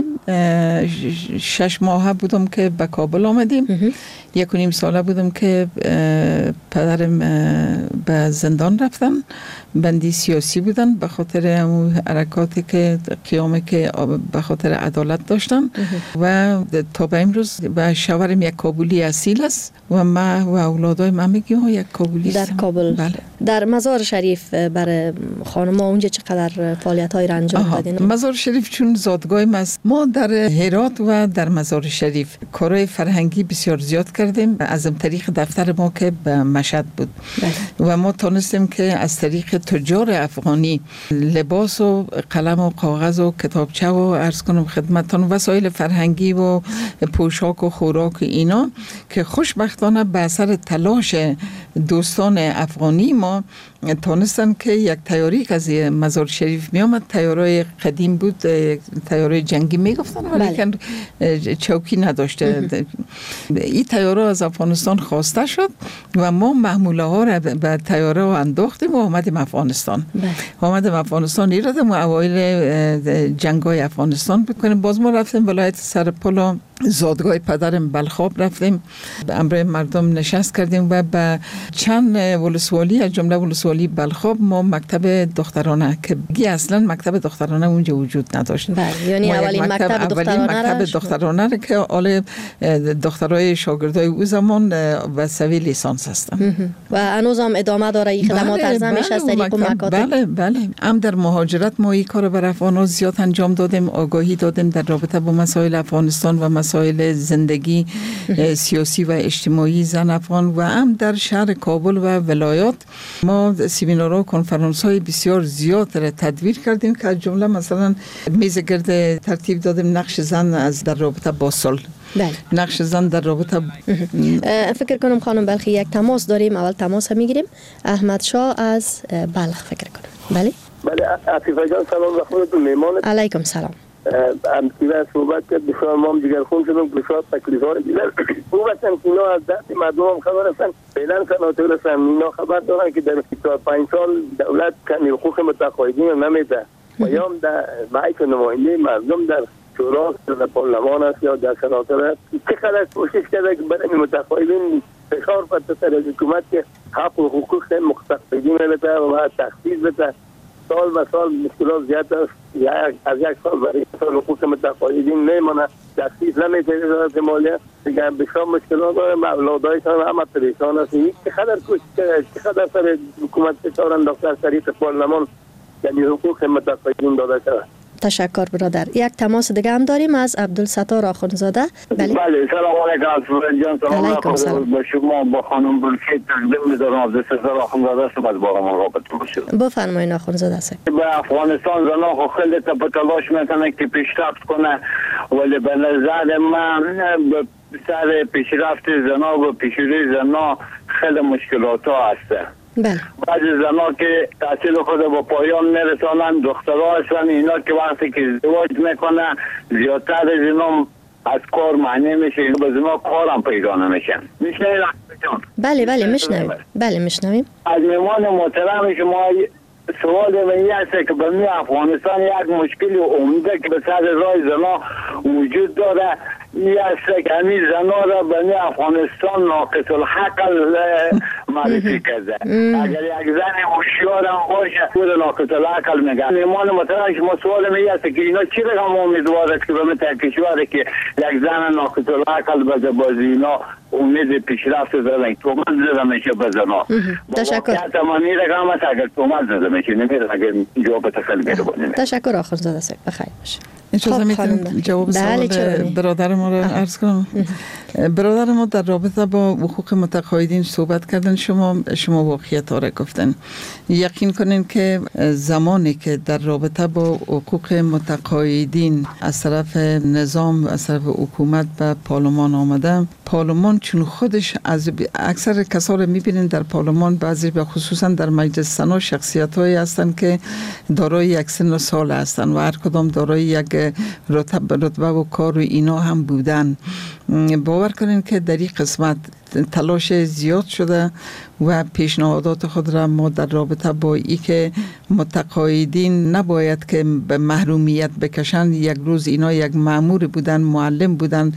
شش ماه بودم که به کابل آمدیم. یک و نیم ساله بودم که پدرم به زندان رفتن، بندی سیاسی بودن به خاطر اون حرکاتی که قیامی که به خاطر عدالت داشتن و تا به امروز و شوهرم یک کابلی اصیل است و ما و اولادای من میگیم یک کابلی در کابل. بله. در مزار شریف برای خانم ها اونجا چقدر فعالیت های را انجام دادین؟ مزار شریف چون زادگاه است، ما در هرات و در مزار شریف کارهای فرهنگی بسیار زیاد کردیم از طریق دفتر ما که به مشهد بود. بله. و ما تونستیم که از طریق تجار افغانی لباس و قلم و کاغذ و کتابچه و عرض کنم خدمتتان وسایل فرهنگی و پوشاک و خوراک اینا که خوشبختانه به اثر تلاش دوستان افغانی ما تونستن که یک تیاری که از مزار شریف می آمد، تیارای قدیم بود، تیارای جنگی می گفتن ولی بله. چوکی نداشته. این تیارا از افغانستان خواسته شد و ما محموله ها را به تیارا انداختیم و آمدیم افغانستان. بله. آمدیم افغانستان ایرادم و اوایل جنگ های افغانستان بکنیم. باز ما رفتیم ولایت سرپل، زادگاه پدرم بلخاب رفتیم، به امر مردم نشست کردیم و به چند ولسوالی از جمله ولسوالی بلخاب ما مکتب دخترانه که بگی اصلا مکتب دخترانه اونجا وجود نداشت. بله. یعنی اولین مکتب, مکتب دخترانه اولین مکتب دخترانه را که آل دخترای شاگردای او زمان و سوی لیسانس هستن و هنوز هم ادامه داره این خدمات ارزش از طریق مکاتب. بله بله. هم در مهاجرت ما این کار بر افغان‌ها زیاد انجام دادیم، آگاهی دادیم در رابطه با مسائل افغانستان و مسائل زندگی سیاسی و اجتماعی زن افغان و هم در شهر کابل و ولایات ما سمینارها و کنفرانس‌های بسیار زیاد را تدویر کردیم که از جمله مثلا میز گرد ترتیب دادیم نقش زن از در رابطه با صلح. بله. نقش زن در رابطه فکر کنم خانم بلخی یک تماس داریم، اول تماس هم میگیریم. احمد شاه از بلخ فکر کنم. بله بله عفیفه جان سلام و خودتون میمان. علیکم سلام. امثله صحبت کرد بسیار ما هم دیگر خون شدم بسیار تکلیف ها دیدن خوب هستن که اینا از دست مردم هم خبر هستن فعلا سناتور هستن اینا خبر دارن که در چهار پنج سال دولت کمی حقوق متقاعدین رو نمیده و یا هم در بحث نماینده مردم در شورا در پارلمان است یا در سناتور است چقدر کوشش کرده که برای متقاعدین فشار فرته سر از حکومت که حق و حقوق متقاعدین بده و تخفیف بده سال به سال مشکلات زیاد است از یک سال برای سال حقوق متقاعدین نمیمونه تخفیف نمیده وزارت مالیه دیگه بسیار مشکلات داره اولادایشان همه پریشان است چقدر کوشش کرده چقدر سر حکومت فشار انداخته از طریق پارلمان یعنی حقوق متقاعدین داده شده. تشکر برادر. یک تماس دیگه هم داریم از عبدالستار آخوندزاده. بله بله سلام علیکم فرزان جان سلام با شما با خانم بلکه تقدیم می‌دارم عبدالستار آخوندزاده هستم از باغمان رابطه باشید. بفرمایید آخوندزاده هستید. به افغانستان زنا خو خیلی تلاش میکنه که پیشرفت کنه ولی به نظر من به سر پیشرفت زنا و پیشروی زنا خیلی مشکلات ها هست. بله. بعضی زنها که تحصیل خود با پایان میرسانند دخترها هستن اینا که وقتی که ازدواج میکنه زیادتر از اینا از کار معنی میشه اینا به زنا کار هم پیدا نمیشن. میشنوید جان؟ بله بله میشنویم. بله میشنویم. از میمان محترم شما سوال من هست که به می افغانستان یک مشکل عمده که به سر راه زنا وجود داره این است که همین زنا را به می افغانستان ناقص العقل معرفی کرده. اگر یک زن هوشیار هم باشه خود ناقص العقل میگن. ایمان محترم شما سوال من هست که اینا چی رقم امیدوار است که به می کشوره که یک زن ناقص العقل بده بازی اینا امید پیشرفت دارن تومت زده میشه به زنا. تشکر. واقعیت مانی رقم است اگر تومت زده میشه نمیره اگر جواب تخیل گره بانیم. تشکر آخوندزاده است. بخیر باشه. اجازه میتونم جواب سوال برادر ما رو عرض کنم. برادر ما در رابطه با حقوق متقاعدین صحبت کردن شما شما واقعیت ها را گفتن. یقین کنین که زمانی که در رابطه با حقوق متقاعدین از طرف نظام از طرف حکومت به پارلمان آمده پارلمان چون خودش از اکثر کسا رو میبینین در پارلمان بعضی به خصوصا در مجلس سنا شخصیت هایی هستند که دارای یک سن و سال هستند و هر کدام دارای یک رتبه رتبه و کار و اینا هم بودن. باور کنین که در این قسمت تلاش زیاد شده و پیشنهادات خود را ما در رابطه با ای که متقاعدین نباید که به محرومیت بکشند یک روز اینا یک مأمور بودن معلم بودن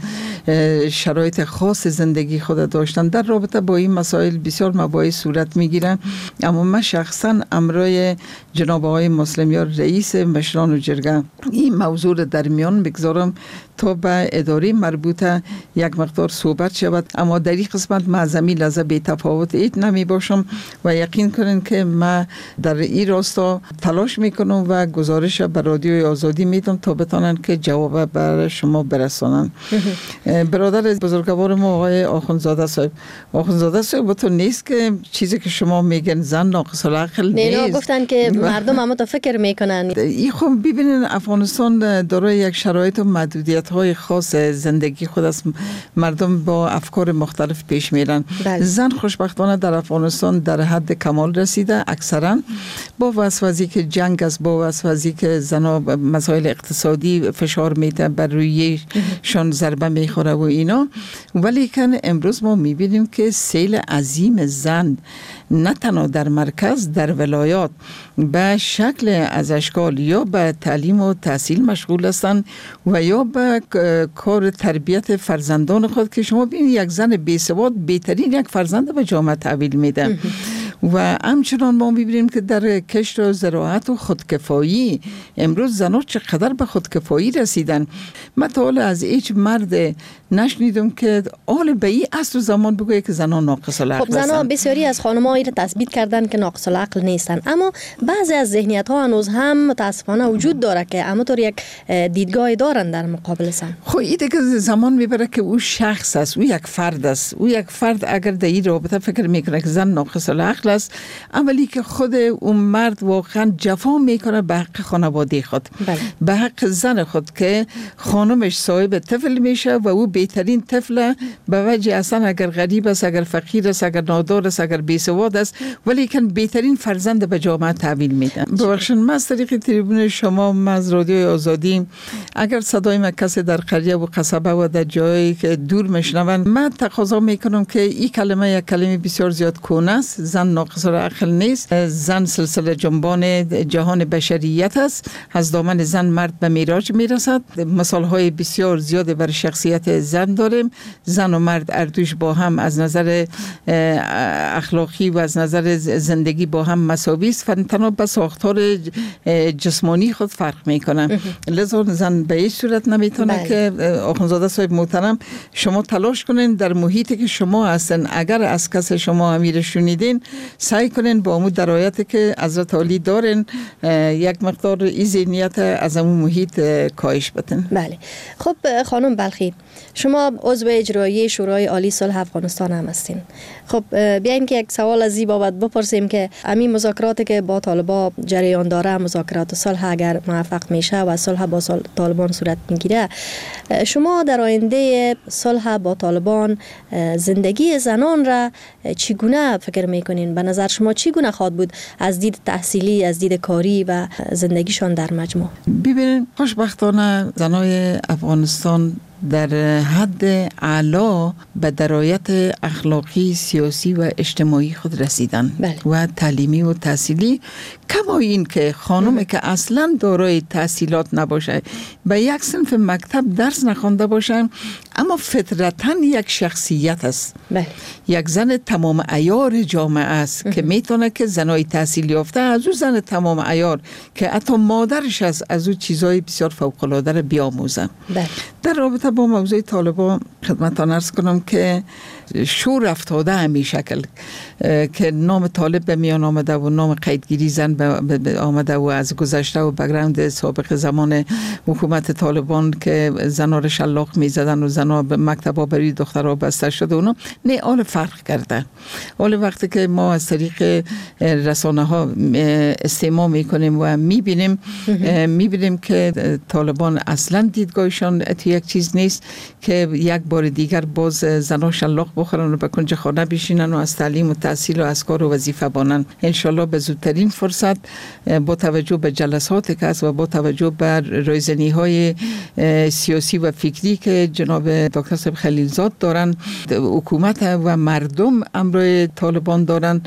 شرایط خاص زندگی خود داشتن در رابطه با این مسائل بسیار مباحث صورت میگیرن اما من شخصا امرای جناب آقای مسلمیار رئیس مشران و جرگه این موضوع در میان بگذارم تا به اداره مربوطه یک مقدار صحبت شود اما در این قسمت معظمی لحظه بی تفاوت ایت نمی باشم و یقین کنین که من در این راستا تلاش میکنم و گزارش به رادیوی آزادی میدم تا بتانن که جواب برای شما برسانن. برادر بزرگوار ما آقای آخوندزاده صاحب آخوندزاده صاحب تو نیست که چیزی که شما میگن زن ناقص العقل نیست. نه گفتن که مردم هم تو فکر میکنن. این خب ببینین افغانستان دارای یک شرایط و محدودیت های خاص زندگی خود است مردم با افکار مختلف پیش میرن. زن خوشبختانه در افغانستان در حد کمال رسیده اکثرا با وسوسه‌ای که جنگ است با وسوسه‌ای که زنا مسائل اقتصادی فشار میده بر رویشان ضربه میخوره و اینا ولی کن امروز ما میبینیم که سیل عظیم زن نه تنها در مرکز در ولایات به شکل از اشکال یا به تعلیم و تحصیل مشغول هستند و یا به کار تربیت فرزندان خود که شما ببینید یک زن بی‌سواد بهترین یک فرزند به جامعه تحویل میده و همچنان ما میبینیم که در کشت و زراعت و خودکفایی امروز زنان چقدر به خودکفایی رسیدن. من تا حالا از هیچ مرد نشنیدم که حال به این اصل و زمان بگوید که زنان ناقص العقل هستند. خب زنان بسیاری از خانم‌ها این تثبیت کردن که ناقص العقل نیستن اما بعضی از ذهنیت‌ها هنوز هم متاسفانه وجود داره که همونطور یک دیدگاهی دارن در مقابل زن. خب این دیگه زمان میبره که او شخص است او یک فرد است او یک فرد اگر در این رابطه فکر میکنه که زن ناقص العقل طفل است، اولی که خود اون مرد واقعا جفا میکنه به حق خانواده خود، بله. به حق زن خود که خانمش صاحب طفل میشه و او بهترین طفل به وجه اصلا اگر غریب است، اگر فقیر است، اگر نادار است، اگر بیسواد است، ولی که بهترین فرزند به جامعه تحویل میدن. ببخشید من از طریق تریبون شما از رادیوی آزادی اگر صدای من کسی در قریه و قصبه و در جایی که دور میشنون، من تقاضا میکنم که این کلمه یک کلمه بسیار زیاد کهنه است. زن ناقص عقل نیست، زن سلسله جنبان جهان بشریت است، از دامن زن مرد به میراج میرسد. مثال های بسیار زیاد بر شخصیت زن داریم. زن و مرد اردوش با هم از نظر اخلاقی و از نظر زندگی با هم مساوی است، تنها به ساختار جسمانی خود فرق میکنه. لذا زن به هیچ صورت نمیتونه بله. که آخوندزاده صاحب محترم شما تلاش کنین در محیطی که شما هستن، اگر از کس شما امیر شنیدین، سعی کنین با امود درایتی که حضرت علی دارن یک مقدار این ذهنیت از اون محیط کاهش بدن. بله. خب خانم بلخی، شما عضو اجرایی شورای عالی صلح افغانستان هم هستین. خب بیایم که یک سوال از این بابت بپرسیم که همین مذاکراتی که با طالبان جریان داره، مذاکرات صلح اگر موفق میشه و صلح با طالبان صورت میگیره، شما در آینده صلح با طالبان زندگی زنان را چگونه فکر میکنین؟ به نظر شما چگونه خواهد بود از دید تحصیلی، از دید کاری و زندگیشان در مجموع؟ ببینید خوشبختانه زنای افغانستان در حد اعلا به درایت اخلاقی، سیاسی و اجتماعی خود رسیدن بله. و تعلیمی و تحصیلی. کما این که خانم که اصلا دارای تحصیلات نباشه، به یک صنف مکتب درس نخوانده باشه، اما فطرتاً یک شخصیت است بله. یک زن تمام عیار جامعه است اه. که میتونه که زنای تحصیل یافته از او زن تمام عیار که حتی مادرش است از او چیزای بسیار فوق‌العاده را بیاموزه بله. در رابطه با موضوع طالبان خدمتتان عرض کنم که شور افتاده همین شکل که نام طالب به میان آمده و نام قیدگیری زن به آمده و از گذشته و بگراند سابق زمان حکومت طالبان که زنها را شلاق می زدن و زنها به مکتبا برای دخترها بسته شده، اونا نه آل فرق کرده. حال وقتی که ما از طریق رسانه ها استماع می کنیم و می بینیم می بینیم که طالبان اصلا دیدگاهشان یک چیز نیست که یک بار دیگر باز زنها شلاق بخورن و به کنج خانه بشینن و از تعلیم و تحصیل و از کار و وظیفه بانن. انشالله به زودترین فرصت با توجه به جلسات که است و با توجه به رایزنی های سیاسی و فکری که جناب دکتر صاحب خلیلزاد دارن، حکومت و مردم امروی طالبان دارن،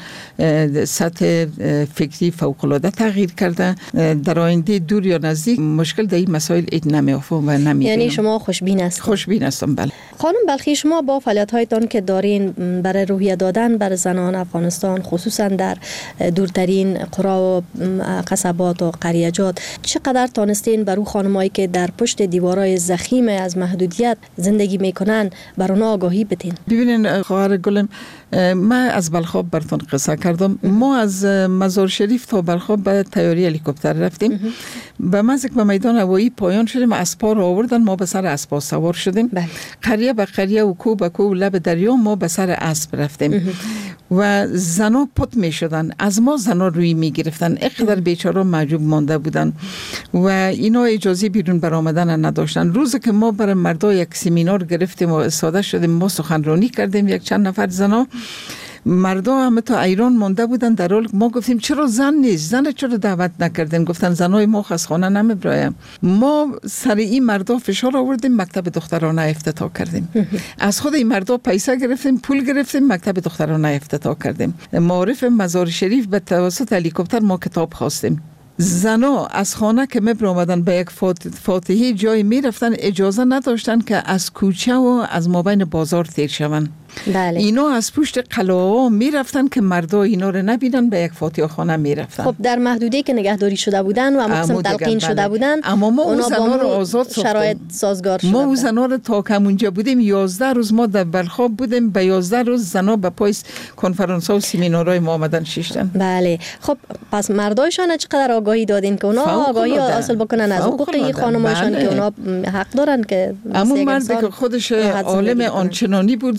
سطح فکری فوق‌العاده تغییر کرده. در آینده دور یا نزدیک مشکل در این مسائل اید نمیافته و نمیبینم. یعنی شما خوشبین هستید؟ خوشبین هستم بله. خانم بلخی، شما با فعالیت‌هایتان که دارین برای روحیه دادن بر زنان افغانستان، خصوصا در دورترین قرا و قصبات و قریجات، چقدر تانستین بر او خانمایی که در پشت دیوارای ضخیم از محدودیت زندگی میکنن بر اونا آگاهی بدین؟ ببینین خواهر گلم، من از بلخاب براتون قصه کردم. ما از مزار شریف تا بلخاب به تیاری هلیکوپتر رفتیم. به مزک به میدان هوایی پایان شدیم، اسبا رو آوردن، ما به سر اسبا سوار شدیم. بله. قریه به قریه و کو به کو لب دریا ما به سر اسب رفتیم و زنا پت می شدن، از ما زنا روی می گرفتن. اقدر بیچاره معجوب مانده بودن و اینا اجازه بیرون برآمدن نداشتن. روزی که ما برای مردا یک سمینار گرفتیم و استاده شدیم، ما سخنرانی کردیم، یک چند نفر زنا، مردا همه تا ایران مانده بودن. در حال ما گفتیم چرا زن نیست، زن چرا دعوت نکردین؟ گفتن زنای ما از خانه نمیبرایم. ما سر این مردا فشار آوردیم، مکتب دخترانه افتتاح کردیم. از خود این مردا پیسه گرفتیم، پول گرفتیم، مکتب دخترانه افتتاح کردیم. معارف مزار شریف به توسط هلیکوپتر ما کتاب خواستیم. زنا از خانه که میبر آمدن به یک فاتحی جای میرفتن، اجازه نداشتن که از کوچه و از مابین بازار تیر شون. بله. اینا از پشت قلعه میرفتن که مردا اینا رو نبینن، به یک فاتحه خانه میرفتن. خب در محدوده که نگهداری شده بودن و مقسم تلقین شده بله. بودن، اما ما اون زنا رو آزاد ساختیم. شرایط سازگار شده. ما اون زنا رو تا که اونجا بودیم یازده روز ما در بلخاب بودیم، به یازده روز زنا به پای کنفرانس ها و سمینارهای ما آمدن شیشتن. بله. خب پس مردایشان چقدر آگاهی دادین که اونا آگاهی حاصل بکنن از حقوق خانمایشان بله. که اونا حق دارن که اما مردی که خودش عالم آنچنانی بود، زنش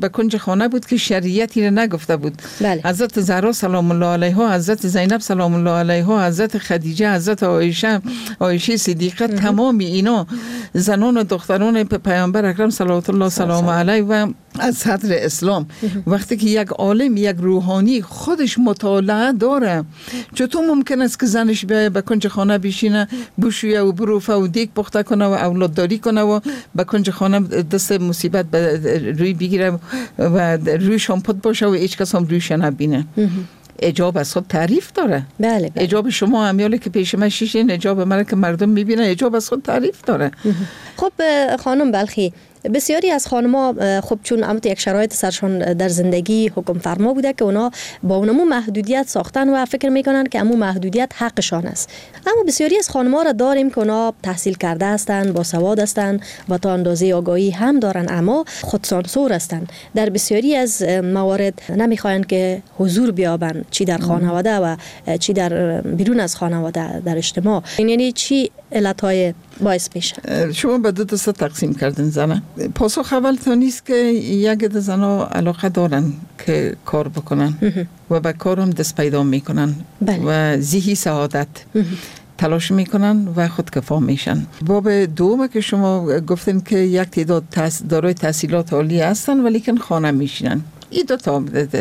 به کنج خانه بود که شریعتی را نگفته بود. بله. حضرت زهرا سلام الله علیها، حضرت زینب سلام الله علیها، حضرت خدیجه، حضرت عایشه، عایشه صدیقه، تمام اینا زنان و دختران پیامبر اکرم صلوات الله سلام علیه و از صدر اسلام. وقتی که یک عالم، یک روحانی خودش مطالعه داره، چطور ممکن است که زنش بیایه به کنج خانه بشینه، بشویه و بروفه و دیگ پخته کنه و اولادداری کنه و به کنج خانه دست مصیبت روی بگیره و روی شامپت باشه و هیچ کس هم رویش نبینه؟ اجاب از خود تعریف داره. بله بله. اجاب شما امیالی که پیش من شیشین، اجاب من که مردم میبینه، اجاب از خود تعریف داره. خب خانم بلخی، بسیاری از خانم‌ها خب چون امت یک شرایط سرشان در زندگی حکم فرما بوده که اونا با اونمو محدودیت ساختن و فکر میکنن که امو محدودیت حقشان است. اما بسیاری از خانم‌ها را داریم که اونا تحصیل کرده هستند، با سواد هستند و تا اندازه آگاهی هم دارن، اما خودسانسور هستند. در بسیاری از موارد نمیخواین که حضور بیابن، چی در خانواده و چی در بیرون از خانواده، در اجتماع. یعنی چی علتهای باعث میشه؟ شما به دو دسته تقسیم کردین زنه. پاسخ اول تا نیست که یک عده زنها علاقه دارن که کار بکنن و به کارم دست پیدا میکنن. بله. و ذیحی سعادت تلاش میکنن و خودکفا میشن. باب دومه که شما گفتین که یک تعداد دارای تحصیلات عالی هستن ولی که خانه میشینن. ای دو تا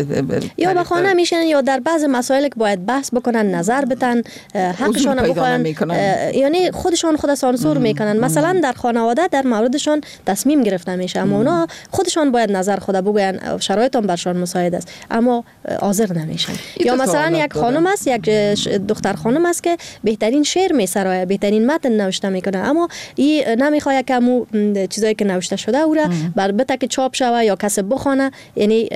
یا به خانه میشن یا در بعض مسائل که باید بحث بکنن، نظر بدن، حقشان بخواین، یعنی خودشان خود سانسور میکنن. مثلا در خانواده در موردشان تصمیم گرفته میشه، اما اونا خودشان باید نظر خود بگوین، شرایطم برشان مساعد است اما حاضر نمیشن. یا مثلا یک خانم است، یک دختر خانم است که بهترین شعر میسرایه، بهترین متن نوشته میکنه، اما ای نمیخواد که مو چیزایی که نوشته شده او را بر بتک چاپ شوه یا کسی بخونه. یعنی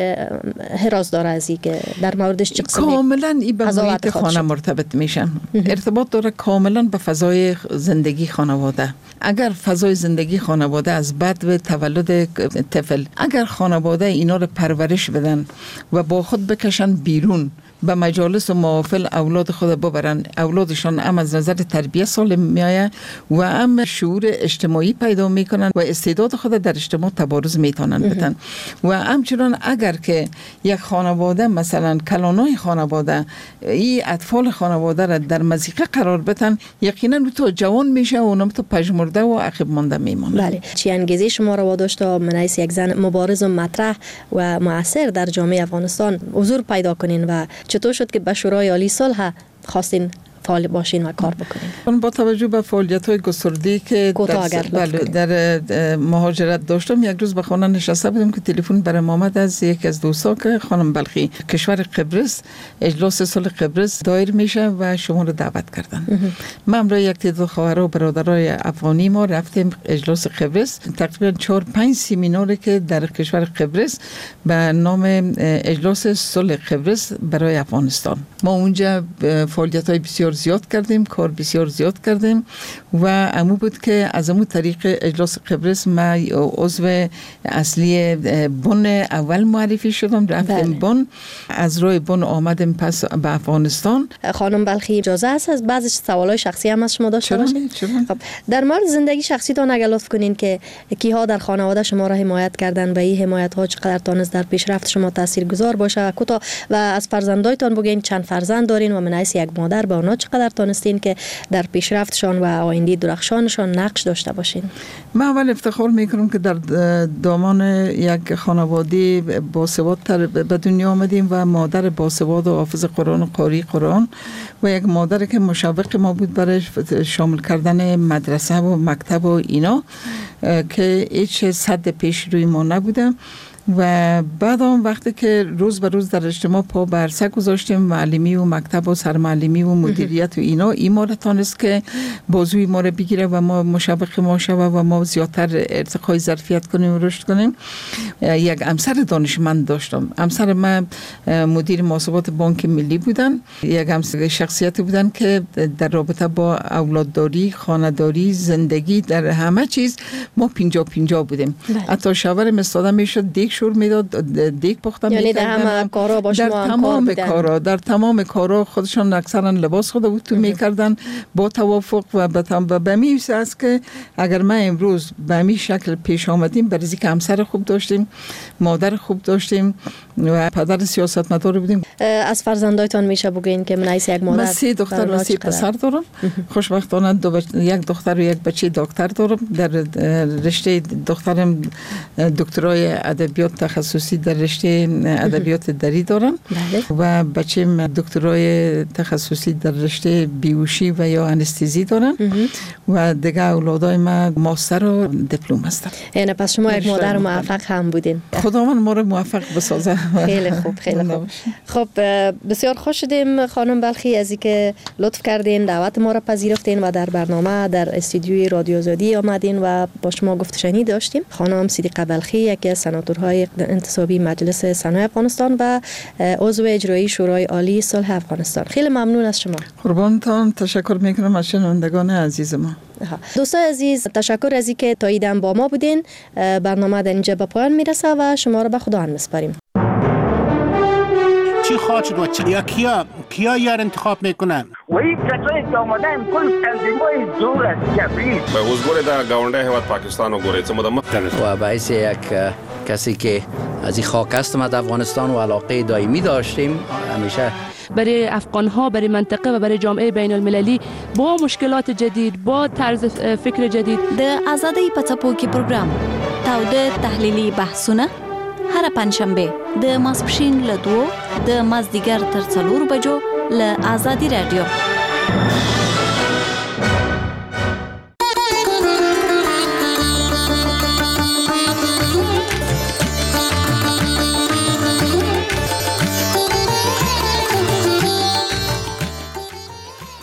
حراس داره از این که در موردش چه قسمی کاملا این به محیط خانه مرتبط میشن. ارتباط داره کاملا به فضای زندگی خانواده. اگر فضای زندگی خانواده از بعد و تولد طفل، اگر خانواده اینا رو پرورش بدن و با خود بکشن بیرون، به مجالس و محافل اولاد خود ببرن، اولادشان هم از نظر تربیت سالم میآید و هم شعور اجتماعی پیدا میکنن و استعداد خود در اجتماع تبارز میتونن بدن. و همچنان اگر که یک خانواده مثلا کلانای خانواده این اطفال خانواده را در مضیقه قرار بدن، یقینا تو جوان میشه و اونم تو پژمرده و عقب مانده میمونه. بله. چی انگیزه شما را واداشت من از یک زن مبارز و مطرح و مؤثر در جامعه افغانستان حضور پیدا کنین و چطور شد که به شورای عالی صلح خواستین فعال باشین و کار بکنین؟ با توجه به فعالیت‌های گسترده‌ای که در, بله در مهاجرت داشتم، یک روز به خانه نشسته بودم که تلفن برام آمد از یک از دوستا که خانم بلخی کشور قبرس اجلاس صلح قبرس دایر میشه و شما رو دعوت کردن. من را یک تعداد خواهرها و برادرای افغانی ما رفتیم اجلاس قبرس، تقریبا چهار پنج سمیناری که در کشور قبرس به نام اجلاس صلح قبرس برای افغانستان. ما اونجا فعالیت‌های بسیار زیاد کردیم، کار بسیار زیاد کردیم و امو بود که از امو طریق اجلاس قبرس ما عضو اصلی بن اول معرفی شدم، رفتیم بن، از روی بن آمدیم پس به افغانستان. خانم بلخی اجازه هست از بعضی سوالای شخصی هم از شما داشته باشم؟ خب در مورد زندگی شخصی تان اگه لطف کنین که کیها در خانواده شما را حمایت کردن و این حمایت ها چقدر تانست در پیشرفت شما تاثیرگذار باشه و کوتاه و از فرزندایتان بگین چند فرزند دارین و من از یک مادر با اونا چقدر تانستین که در پیشرفتشان و آینده درخشانشان نقش داشته باشین؟ من اول افتخار میکنم که در دامان یک خانواده باسوادتر به دنیا آمدیم و مادر باسواد و حافظ قرآن و قاری قرآن و یک مادر که مشوق ما بود برای شامل کردن مدرسه و مکتب و اینا که هیچ صد پیش روی ما نبوده. و بعد آن وقتی که روز به روز در اجتماع پا برسه گذاشتیم، معلمی و مکتب و سرمعلمی و مدیریت و اینا، این ما را تانست که بازوی ما را بگیره و ما مشابق ما شوه و ما زیادتر ارتقای ظرفیت کنیم و رشد کنیم. یک همسر دانشمند داشتم. همسر من مدیر محاسبات بانک ملی بودن. یک همسر شخصیتی بودن که در رابطه با اولادداری، خانه‌داری، زندگی، در همه چیز ما پنجاه پنجاه بودیم. حتی شاورم استاده میشد دیگه شور میداد، دیگ پخته یعنی میکردن. در همه کارا با شما در هم تمام کار کارا در تمام کارا خودشان اکثرا لباس خود اتو میکردن با توافق و به به می است که اگر ما امروز به می شکل پیش آمدیم برای که همسر خوب داشتیم، مادر خوب داشتیم و پدر سیاستمدار بودیم. از فرزندایتان میشه بگین که من ایس یک مادر؟ من سه دختر و سه پسر دارم. خوشبختانه دو بچ... یک دختر و یک بچه دکتر دارم. در رشته دخترم دکترای ادبیات تخصصی در رشته ادبیات دری دارم. بله. و بچه‌م دکترای تخصصی در رشته بیوشی و یا انستزی دارم. و دیگه اولادای من ماستر و دیپلم هستن. یعنی پس شما یک مادر موفق هم بودین. خداوند ما رو موفق بسازه. خیلی خوب، خیلی خوب. خب بسیار خوش شدیم خانم بلخی از اینکه لطف کردین، دعوت ما را پذیرفتین و در برنامه در استودیوی رادیو آزادی آمدین و با شما گفت شنید داشتیم. خانم صدیقه بلخی یکی از سناتورهای انتصابی مجلس سنای افغانستان و عضو اجرایی شورای عالی صلح افغانستان. خیلی ممنون از شما. قربانتان، تشکر میکنم از شنوندگان عزیز ما. دوستان عزیز، تشکر از اینکه تا ایدن با ما بودین. برنامه در اینجا به پایان میرسه و شما را به خدا میسپاریم. چی خواهد شد و چی یا کیا کیا یار انتخاب میکنن و این کسایی که آمدن کل تنظیمای زور است کبرید به حضور در گاونده حواد پاکستان و گوره چه مدام و باعث یک کسی که از این خاک است ما در افغانستان و علاقه دائمی داشتیم همیشه برای افغان ها، برای منطقه و برای جامعه بین المللی با مشکلات جدید، با طرز فکر جدید. د آزادۍ په څپو کې پروګرام تاوده تحلیلي بحثونه هر پنځشنبه د ماسپښین له دوو د مازدیګر تر څلورو بجو له آزادي رادیو.